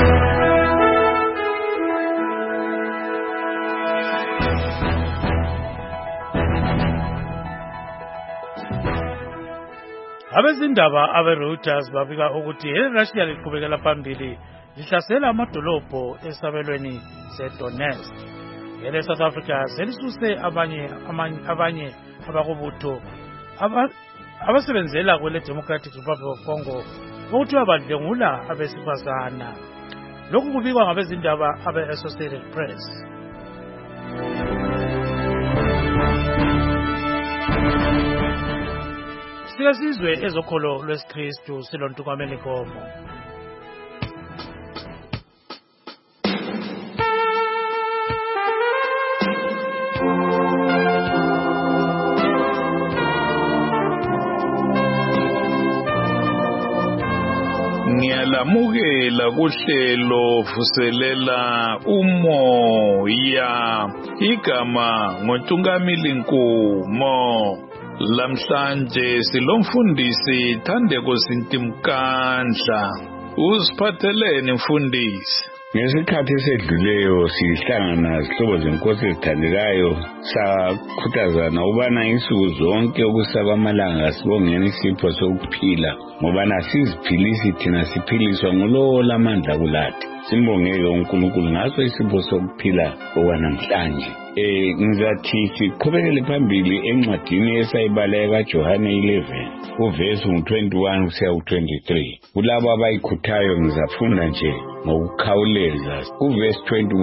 Abezindaba abe-Reuters babika ukuthi iRussia liqhubekela phambili lihlasela amadolobho esabelweni seDonetsk. ESouth Africa selisuse abanye abakubutho abasebenzela kwele Democratic Republic of Congo okuthiwa badlengula abesifazana. Lokhu kubikwa ngabezindaba abe-Associated Press. Siyasizwe ezokholo lwesikristu silontukameni komo. Ngiyalamukela kuhlelo vuselela umoya igama ngoNtungamili Nkumo. Lamhlanje silomfundisi Thandeko Sintimkandla. Usiphatheleni mfundisi? Ngesikhathi esedluleyo sihlangana izihlobo zenkosi ezithandekayo sakhuthazana ubana insuku zonke ukusaba amalanga sibongeni isipho sokuphila ngoba nasiziphilisi thina siphiliswa ngulowo lamandla kulathi. Simbongeke uNkulunkulu ngaso isipho sokuphila okwanamhlanje. Ngizathi siqhubekele phambili encwadini esayibala kaJohane 11 uvesi 21 kusiya ku23. Kulabo abayikhuthayo ngizafunda nje ngokukhawuleza. Uvesi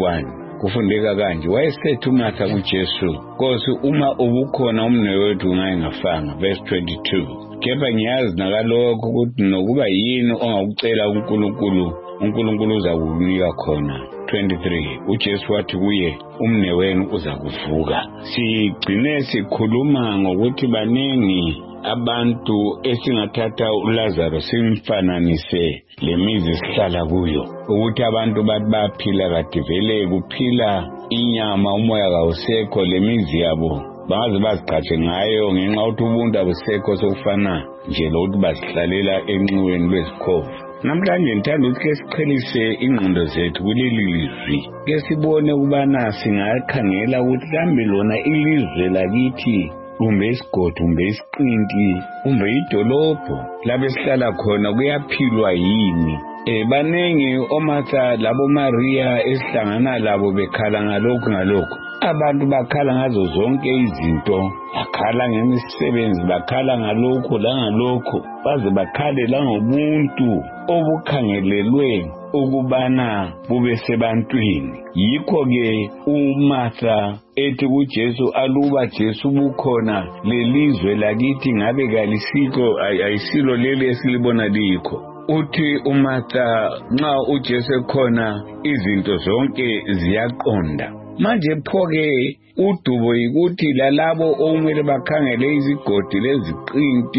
21 kufundeka kanje, wayesethe uMartha kuJesu, Nkosi uma ubukhona umnewethu ungayingafanga. Verse 22, kepha ngiyazi nakalokho ukuthi nokuba yini ongakucela uNkulunkulu uzakunika khona. 23, uJesu wathi kuye, umnewenu uzakuvuka. Sigcine sikhuluma ngokuthi baningi abantu esingathatha uLazaro simfananise lemizi sihlala kuyo, ukuthi abantu baphila kade vele kuphila inyama, umoya kawusekho, lemizi yabo baze baziqhatshe ngayo ngenxa ukuthi ubuntu abusekho sokufana nje lokuthi bazihlalela enxiweni lwezikhovu. Namhlanje ngithanda ukuthi ke siqhelise ingqondo zethu kuleli lizwi, ke sibone ukubana singakhangela ukuthi kambe lona ilizwe lakithi kumbe isigodi, kumbe isiqinti, kumbe idolobho lapho esihlala khona kuyaphilwa yini. Banengi oMartha labo Maria esihlangana labo bekhala ngalokhu. Abantu bakhala ngazo zonke izinto, bakhala ngemisebenzi, bakhala ngalokho langalokho, baze bakhale langobuntu obukhangelelwe ukubana bube sebantwini. Yikho ke uMartha ethi kuJesu, aluba Jesu bukhona lelizwe lakithi ngabe kalisiko, ayisilo leli esilibona likho. Uthi uMartha nxa uJesu ekhona izinto zonke ziyaqonda. Manje pho-ke udubo yikuthi lalabo okumele bakhangele izigodi leziqinti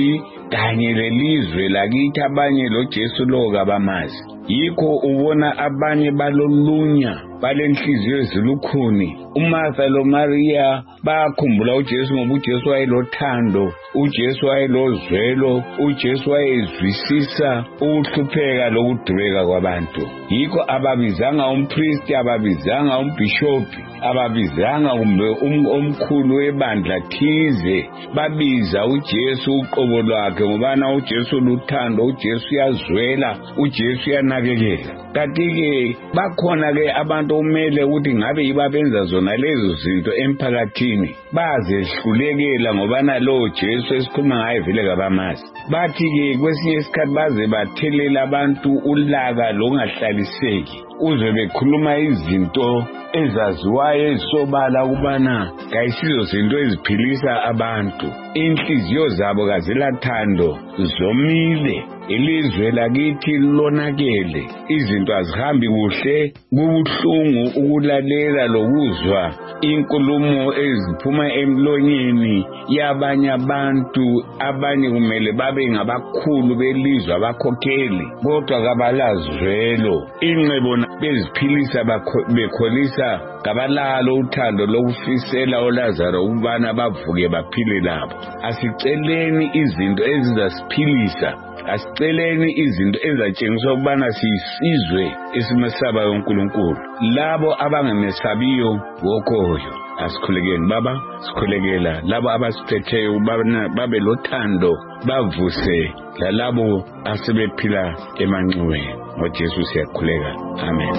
kanye lelizwe lakithi abanye lo Jesu lo kabamazi. Yikho ubona abanye balolunya balenhliziyo ezilukhuni. uMartha lo Maria bakhumbula uJesu ngoba uJesu wayelothando, uJesu wayelozwelo, uJesu wayezwisisa ukuhlupheka lokudubeka kwabantu. Yikho ababizanga umpriest, ababizanga umbishop, ababizanga kumbe omkhulu webandla thize, babiza uJesu uqobo lwakhe ngobana uJesu luthando, uJesu uyazwela, uJesu uyanakekela. Kanti-ke bakhona ke abantu umele ukuthi ngabe ibabenza zona lezo zinto emphakathini bazehlulekela ngobana lo Jesu esikhuluma ngaye vele kabamazi. Bathi-ke kwesinye isikhathi baze bathelela abantu ulaka longahlaliseki, uzwe bekhuluma izinto ezaziwayo ezisobala ukubana kayisizo zinto eziphilisa abantu. Inhliziyo zabo kazelathando, zomile, ilizwe lakithi lonakele, izinto azihambi kuhle, kubuhlungu ukulalela lokuzwa inkulumo eziphuma emlonyeni yabanye abantu. Abanye kumele babe ngabakhulu belizwe, abakhokheli, kodwa kabalazwelo, inqebo beziphilisa bekholisa kabalalo uthando lokufisela oLazaro ukubana bavuke baphile labo. Asiceleni izinto ezizasiphilisa, asiceleni izinto ezatshengisa ukubana siyisizwe esimesaba uNkulunkulu. Labo abangemesabiyo wokoyo asikhulekeni Baba, sikhulekela labo abasiphetheyo ukubana babe lothando, bavuse lalabo asebephila emanxiweni. ngoJesu siyakhuleka, amen.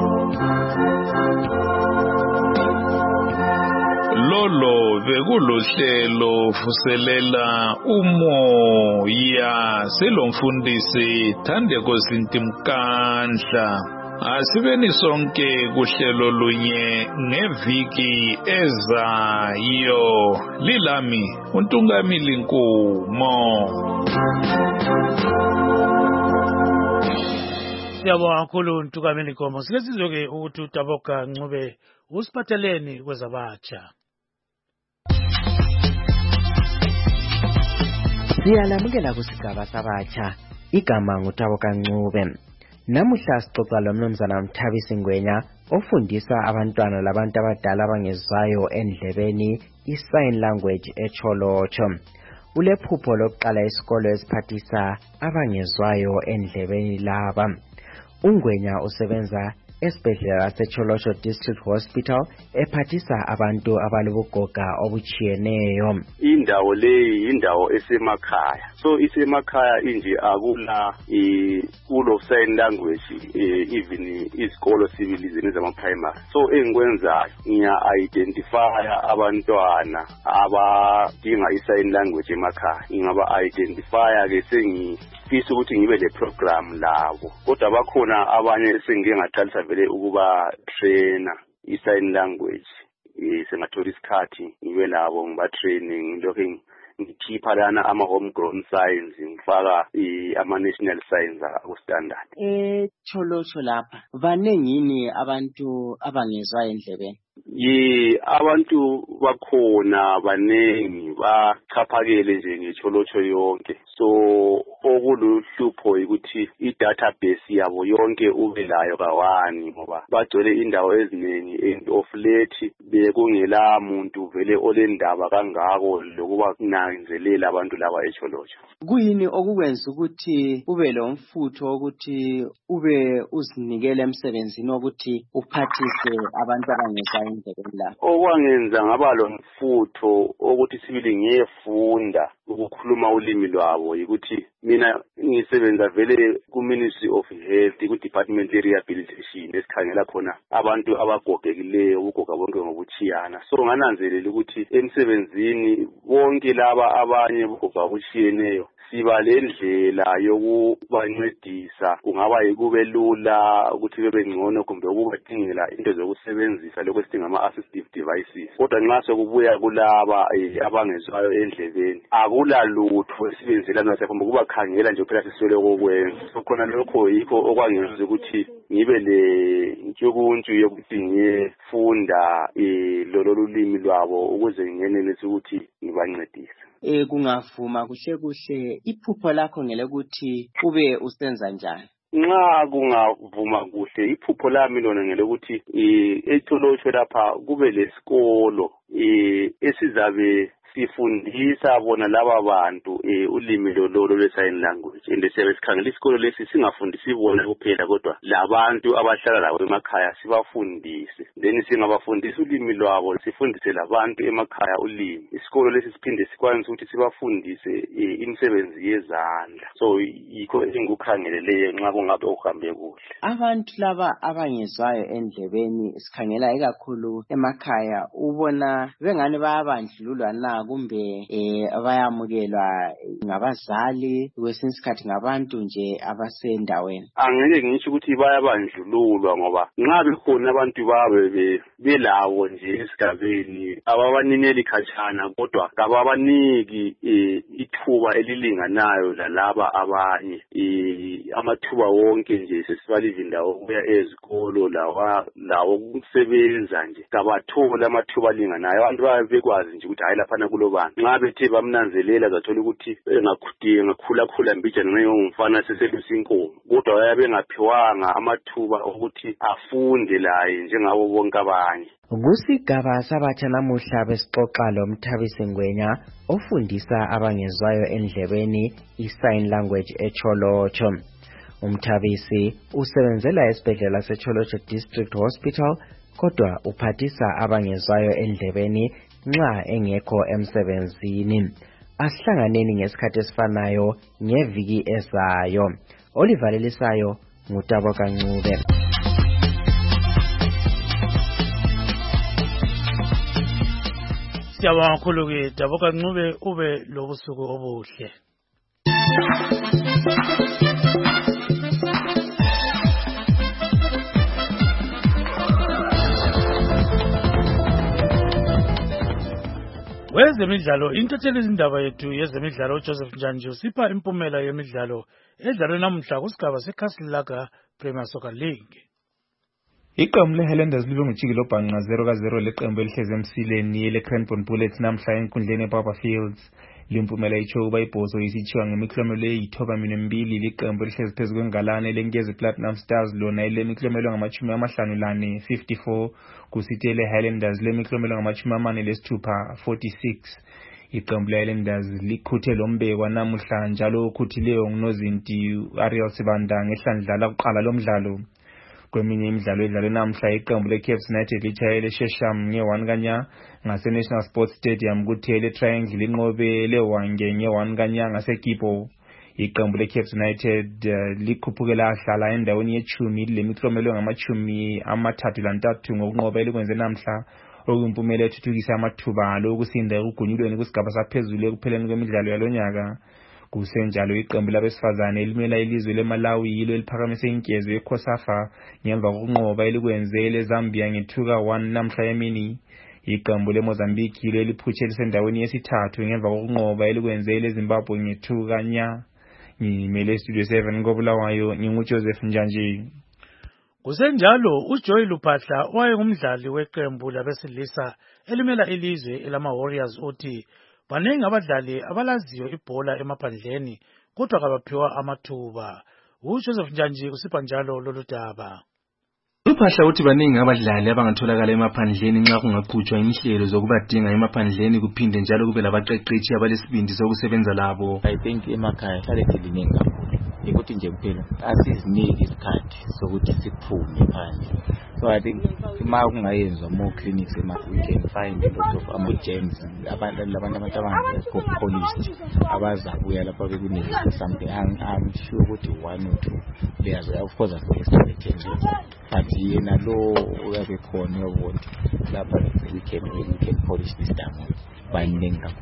Lolo bekulohlelo vuselela umoya selomfundisi Thandeko Sintimkandla. Asibeni sonke kuhlelo lunye ngeviki ezayo. Lilami uNtungamili Nkumo. Siyabonga kakhulu Ntungamili Nkumo. Sike sizwe ukuthi uTaboka Ncube usiphatheleni kwezabatsha. Siyalamukela kusigaba sabatsha. Igama nguTaboka Ncube. Namuhla sixoxa lomnumzana Mthabisi Ngwenya ofundisa abantwana labantu abadala abangezwayo endlebeni i-sign language eCholocho. Ulephupho lokuqala isikolo esiphathisa abangezwayo endlebeni laba. uNgwenya usebenza esibhedlela seCholocho District Hospital ephathisa abantu abalobugoga obuchiyeneyo. Indawo leyi indawo esemakhaya. So isemakhaya inje akula school of sign language even isikolo sibilizini zamaprimary. So engikwenzayo ngiya-identify abantwana abadinga i-sign language emakhaya. Ngingaba-identify ke sengifisa ukuthi ngibe le program labo. Kodwa bakhona abanye sengike ngaqalisa vele ukuba trainer i-sign language. Sengathola isikhathi ngibe labo ngiba training lokho ngikhipha lana ama-homegrown signs ngifaka ama-national signs aku-standard. eCholocho lapha banengini abantu abangezwa endlebeni? Abantu bakhona banengi bachaphakele nje ngeCholocho yonke. So okuluhlupho ukuthi i-database yabo yonke ube layo kawani ngoba bagcwele indawo eziningi and of late bekungela muntu vele olendaba kangako lokuba kunanzelela abantu laba eCholocho. Kuyini okukwenza ukuthi ube lo mfutho ukuthi ube uzinikele emsebenzini ukuthi uphathise abantu abangezwa endlebeni la? Okwangenza ngaba lo mfutho ukuthi sibili ngiyefunda ukukhuluma ulimi lwabo ukuthi mina ngisebenza vele ku-Ministry of Health ku-Department ye-Rehabilitation esikhangela khona abantu abagogekileyo ubugoga bonke ngokuchiyana. So ngananzelela ukuthi emsebenzini bonke laba abanye ubugoga obuchiyeneyo siba lendlela yokubancedisa, kungaba yikube lula ukuthi bebe ngcono kumbe ukubadingela into zokusebenzisa lokho esidinga ama-assistive devices. Kodwa nxa sekubuya kulaba abangezwayo endlebeni akula lutho esibenzela nasekhomba ukubakhangela nje phela siswele kokwenza. So khona lokho yikho okwangenza ukuthi ngibe le ntshukuntshu yokuthi ngiyefunda lolo lulimi lwabo ukuze ngenelise ukuthi ngibancedise. Kungavuma kuhle iphupho lakho ngelokuthi ube usenza njani? Nxa kungavuma kuhle iphupho lami lona ngelokuthi eTholotsho lapha kube lesikolo esizabe sifundisa bona laba bantu ulimi lolo lwe-sign language and siyabe sikhangela isikolo lesi singafundisi bona kuphela kodwa labantu abahlala labo emakhaya sibafundise, then singabafundisa ulimi lwabo sifundise labantu emakhaya ulimi. Isikolo lesi siphinde sikwanise ukuthi sibafundise imisebenzi yezandla. So yikho engikukhangeleleyo nxa kungabe uhambe kuhle. Abantu laba abangezwayo endlebeni sikhangela ikakhulu emakhaya ubona bengani bayabandlululwa na kumbe bayamukelwa ngabazali kwesinye isikhathi ngabantu nje abasendaweni? Angeke ngisho ukuthi bayabandlululwa ngoba nxa bekhona abantu babe belawo nje esigabeni ababanineli khatshana kodwa kababaniki ithuba elilinganayo lalaba abanye. Amathuba wonke nje sesibaliza indawo ukuya ezikolo lawo ukusebenza nje kabathola amathuba alinganayo. Abantu babe bekwazi nje ukuthi hayi laphana kulobani. Nxa bethe bamnanzelela zathola ukuthi engakhula mbijana ngeyomfana seselusa inkomo kodwa bayabe ngaphiwanga amathuba ukuthi afunde laye njengabo bonke abanye. Kusigaba sabatsha namuhla besixoxa loMthabisi Ngwenya ofundisa abangezwayo endlebeni i-sign language eTholotsho. Umthabisi usebenzela esibhedlela seTholotsho District Hospital kodwa uphathisa abangezwayo endlebeni nxa engekho emsebenzini. Asihlanganeni ngesikhathi esifanayo ngeviki ezayo. Olivalelisayo nguTaboka Ncube. Siyabonga kakhulu ke Taboka Ncube, ube lobusuku obuhle. Wezemidlalo intatheli izindaba yethu yezemidlalo uJoseph Njanji usipha impumela yemidlalo edlalwe namuhla kusigaba seKhasilaga Premier Soccer League. Iqembu leHighlanders libe ngujikelo bhanqa 0-0 leqembu elihleze emsileni leCranbourne Bullets namhla enkundleni eBarber Fields. Limpumela itsho ukuba ibhozo isitshiwa ngemiklomelo eyi-9-2 liqembu elihlezi phezu kwengalane lenkezi Platinum Stars lona ilemiklomelo ngama-54 54 kusithi leHighlanders lemiklomelo ngama-46 46. Iqembu leHighlanders likhuthe lombekwa namuhla njalo okhuthileyo ngunozinti Ariel Sibanda ngehlandla lakuqala lomdlalo. Kweminye imidlalo edlalwe namhla iqembu leCaps United litshayele Shesham nge-1-0 ngase-National Sports Stadium kuthe leTriangle linqobe leWange nge-1-0 ngaseGibbo. Iqembu leCaps United likhuphukela ahlala endaweni ye-10 lemiklomelo ngama-33 ngokunqoba elikwenze namhla okuyimpumela ethuthukisa amathuba lokusinda ekugunyulweni kusigaba saphezulu ekupheleni kwemidlalo yalonyaka. Kusenjalo iqembu labesifazane elimela ilizwe leMalawi yilo eliphakamise inkezo yeCOSAFA ngemva kokunqoba elikwenze leZambia nge-2-1 namhla emini. Iqembu leMozambique yilo eliphutshe lisendaweni yesithathu ngemva kokunqoba elikwenze leZimbabwe nge-2-0. Ngimele Studio 7 koBulawayo nginguJoseph Njanji. Kusenjalo uJoy Luphahla owayengumdlali weqembu labesilisa elimela ilizwe elama-Warriors uthi banengi abadlali abalaziyo ibhola emaphandleni kodwa kabaphiwa amathuba. UJoseph Njanji usipha njalo lolu daba. Luphahla uthi baningi abadlali abangatholakala emaphandleni nxa kungaqhutshwa inhlelo zokubadinga emaphandleni kuphinde njalo kube labaqeqetshi abalesibindi sokusebenza labo. I think emakhaya talent liningi kakhulu. Ikuthi nje kuphela asiziniki isikhathi sokuthi siphume phandle. So I think uma kungayenzwa more clinics we can find a lot of ama-gems abantu abangapolished abazabuya lapha bekunike something. I'm sure ukuthi 1 or 2 players of course are change but yena lo uyabe khona yobona lapha we can polish this down baningi kakhulu.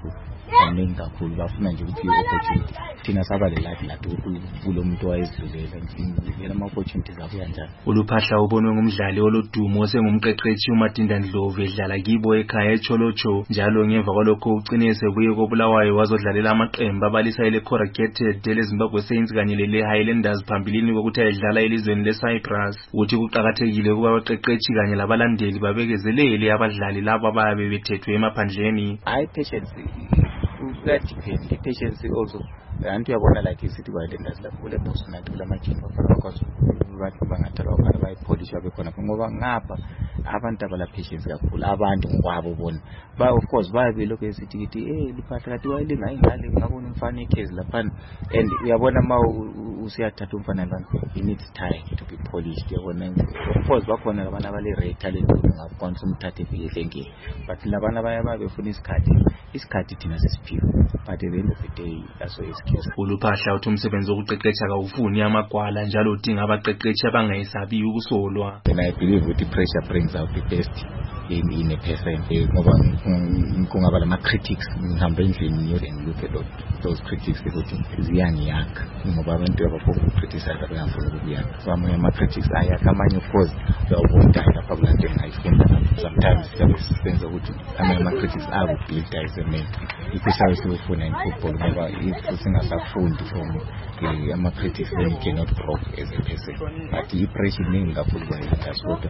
baningi kakhulu bafuna nje ukuthi i-opportunity thina saba le-life lathi kulo muntu wayezidlulela ngivela ama-opportunities abuya njalo. uLuphahla ubonwe ngumdlali olodumo osengumqeqeshi uMatinda Ndlovu edlala kibo ekhaya eCholocho njalo ngemva kwalokho ugcine esebuye koBulawayo wazodlalela amaqembu abalisa ele-Corrugated ele-Zimbabwe Saints kanye lele-Highlanders phambilini kokuthi ayedlala elizweni le-Cyprus. Uthi kuqakathekile ukuba abaqeqeshi kanye labalandeli babekezelele abadlali labo ababe bethethwe emaphandleni. Patience kuyadepend. I-patience also abantu uyabona like isithi Highlanders lapho kule personality kulamajimba bakwazi abantu bangathala ukhala bayipolish abekhona ngoba ngapha abantu abala patience kakhulu abantu ngokwabo bona of course bayabe lokho esithi Luphahla kade wayelinga ingane ngabona umfana ekhezi lapha and uyabona ma usiyathatha umfana lana he needs time to be polished. Uyabona of course bakhona abantu abale rate talent ngaphansi umthathe ehlengeni but labana bayabe befuna isikhathi thina sesiphiwe but at the end of the day that's what excuse. uLuphahla uthi umsebenzi wokuqeqesha kawufuni amagwala njalo udinga abaqeqeshi abangayesabi ukusolwa. And I believe with the pressure brings out the best in a person ngoba kungaba lama critics ngihambe endlini and look at those critics ukuthi ziyangiyakha ngoba abantu abafuna ukukriticize bayafuna ukuyakha samanye ama critics ayakha amanye of course uyabona lapha kulento engayifunda sometimes siyabenza ukuthi ama critics build a man especially sifuna in football ngoba if singasafundi from ama critics then you cannot grow as a person but the pressure ningi kakhulu bayashoda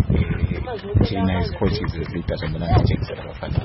China coaches leaders omlanga Jackson abafana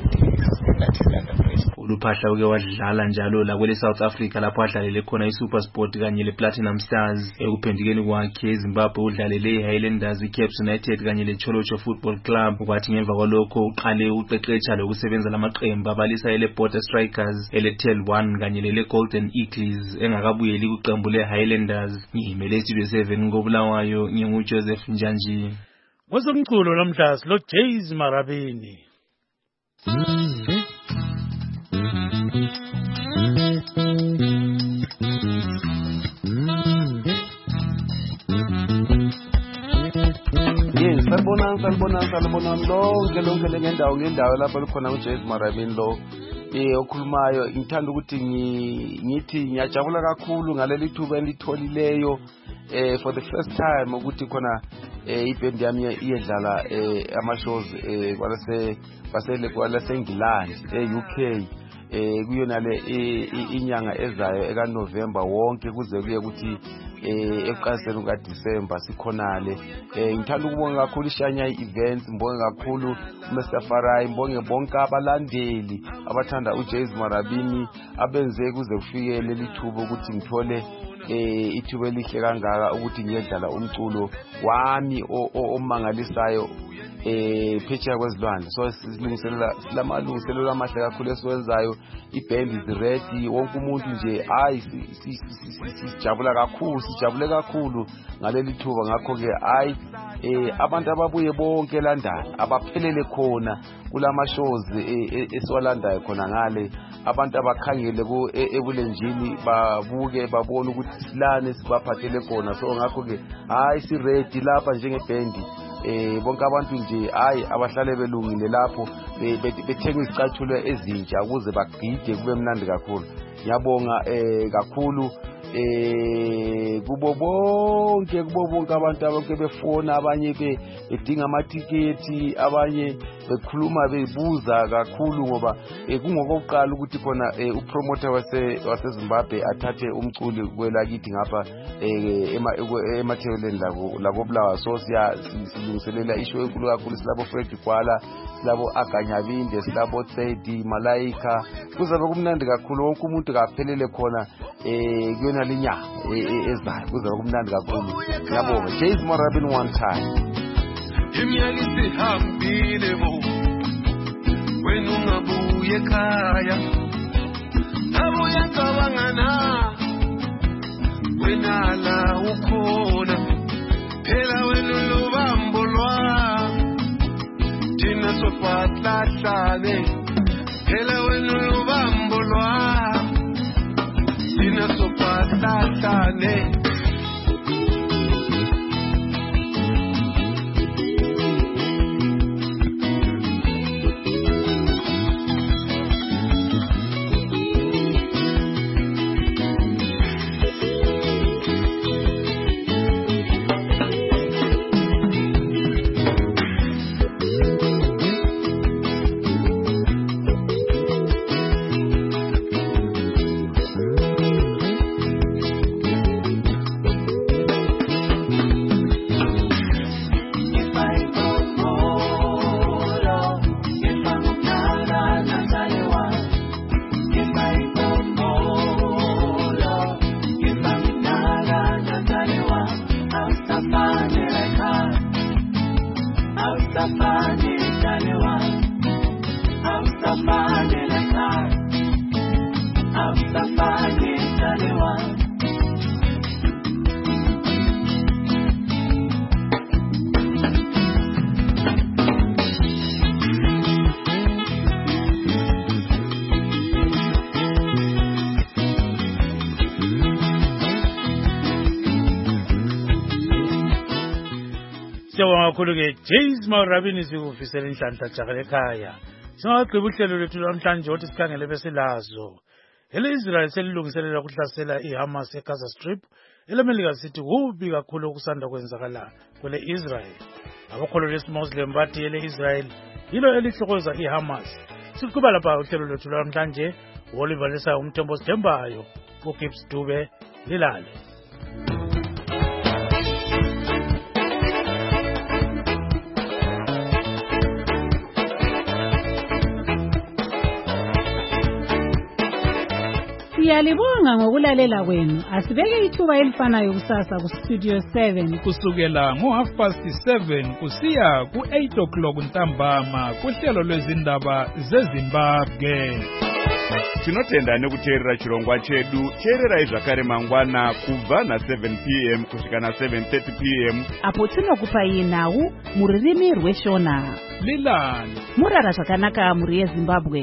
uLuphahla uke wadlala njalo la kwele South Africa lapho adlalele khona iSuperSport kanye lePlatinum Stars. Ekuphendukeni kwakhe eZimbabwe udlalele iHighlanders, iCaps United kanye leCholocho Football Club. Kwathi ngemva kwalokho uqale uqeqesha lokusebenza lamaqembu abalisa eleBorder Strikers, eleTel1 kanye leGolden Eagles engakabuyeli kuqembu leHighlanders. Ngimele Studio 7 ngoBulawayo nginguJoseph Njanji. Kwezomculo namhla lo Jays Marabini. Salibona lonke ngendawo lapho likhona uJays Marabini lo okhulumayo. Ngithanda ukuthi ngithi ngiyajabula kakhulu ngaleli thuba elitholileyo for the first time ukuthi khona iband yami iyedlala ama-shows kwalase England UK kuyona le inyanga ezayo ekaNovember wonke kuze kuye ukuthi ekuqaliseni kukaDisemba sikhonale. Ngithanda ukubonga kakhulu iShanya Events, ngibonge kakhulu uMr Farai, ngibonge bonke abalandeli abathanda uJays Marabini abenze kuze kufike leli thuba ukuthi ngithole ithuba elihle kangaka ukuthi ngiyedlala umculo wami omangalisayo phetsheya kwezilwandle. So silamalungiselelo amahle kakhulu esiwenzayo. Iband is ready, wonke umuntu nje sijabule kakhulu ngaleli thuba. Ngakho-ke abantu ababuye bonke eLondon abaphelele khona kulama-shows esiwalandayo khona ngale, abantu abakhangele ebulenjini babuke babone ukuthi silane sibaphathele khona. So ngakho-ke si-ready lapha njengebhendi. Bonke abantu nje abahlale belungile lapho bethenga izicathulo ezintsha ukuze bagide kube mnandi kakhulu. Ngiyabonga kakhulu kubo bonke abantu abake befona, abanye bedinga amatiketi, abanye bekhuluma bebuza kakhulu ngoba kungokokuqala ukuthi khona upromoter waseZimbabwe athathe umculi kwelakithi ngapha emathebeleni lako Bulawayo. So silungiselela isho enkulu kakhulu. Silabo Fred Gwala, silabo Aganyabinde, silabo Tsedi Malaika. Kuzabe kumnandi kakhulu, wonke umuntu kaphelele khona kuyona linyanga ezayo. Kuzabe kumnandi kakhulu. Ngiyabonga. Jays Marabini one time. Iminyaka isihambile bo wena ungabuye ekhaya, abuya cabangana wena la ukhona, phela wena lubambo lwa thina sofatlahlane, phela wena lubambo lwa thina sofatlahlane. Sibonga kakhulu ke James Marabini sikufisela inhlanhla jakale ekhaya. Singagqiba uhlelo lwethu namhlanje othi sikhangele besilazo. Israel selilungiselela ukuhlasela iHamas eGaza Strip. Elemelika sithi kubi kakhulu okusanda kwenzakala kwele Israel. Abakholwa leSmuslim bathi Israel yilo elihlokoza iHamas. Siqhuba lapha uhlelo lwethu namhlanje. Oliver Lesa umthembo sithembayo. uGibbs Dube lilale. Siyalibonga ngokulalela kwenu. Asibeke ithuba elifanayo kusasa ku Studio 7 kusukela ngo7:30 kusiya ku8:00 ntambama kuhlelo lwezindaba zeZimbabwe. Tinotenda nekuteerera chirongwa chedu. Teererai zvakare mangwana kubva na7 p.m. kusvika na7:30 p.m. apo tinokupai nhau mururimi rweshona. Lilani Murara zvakanaka muri yeZimbabwe.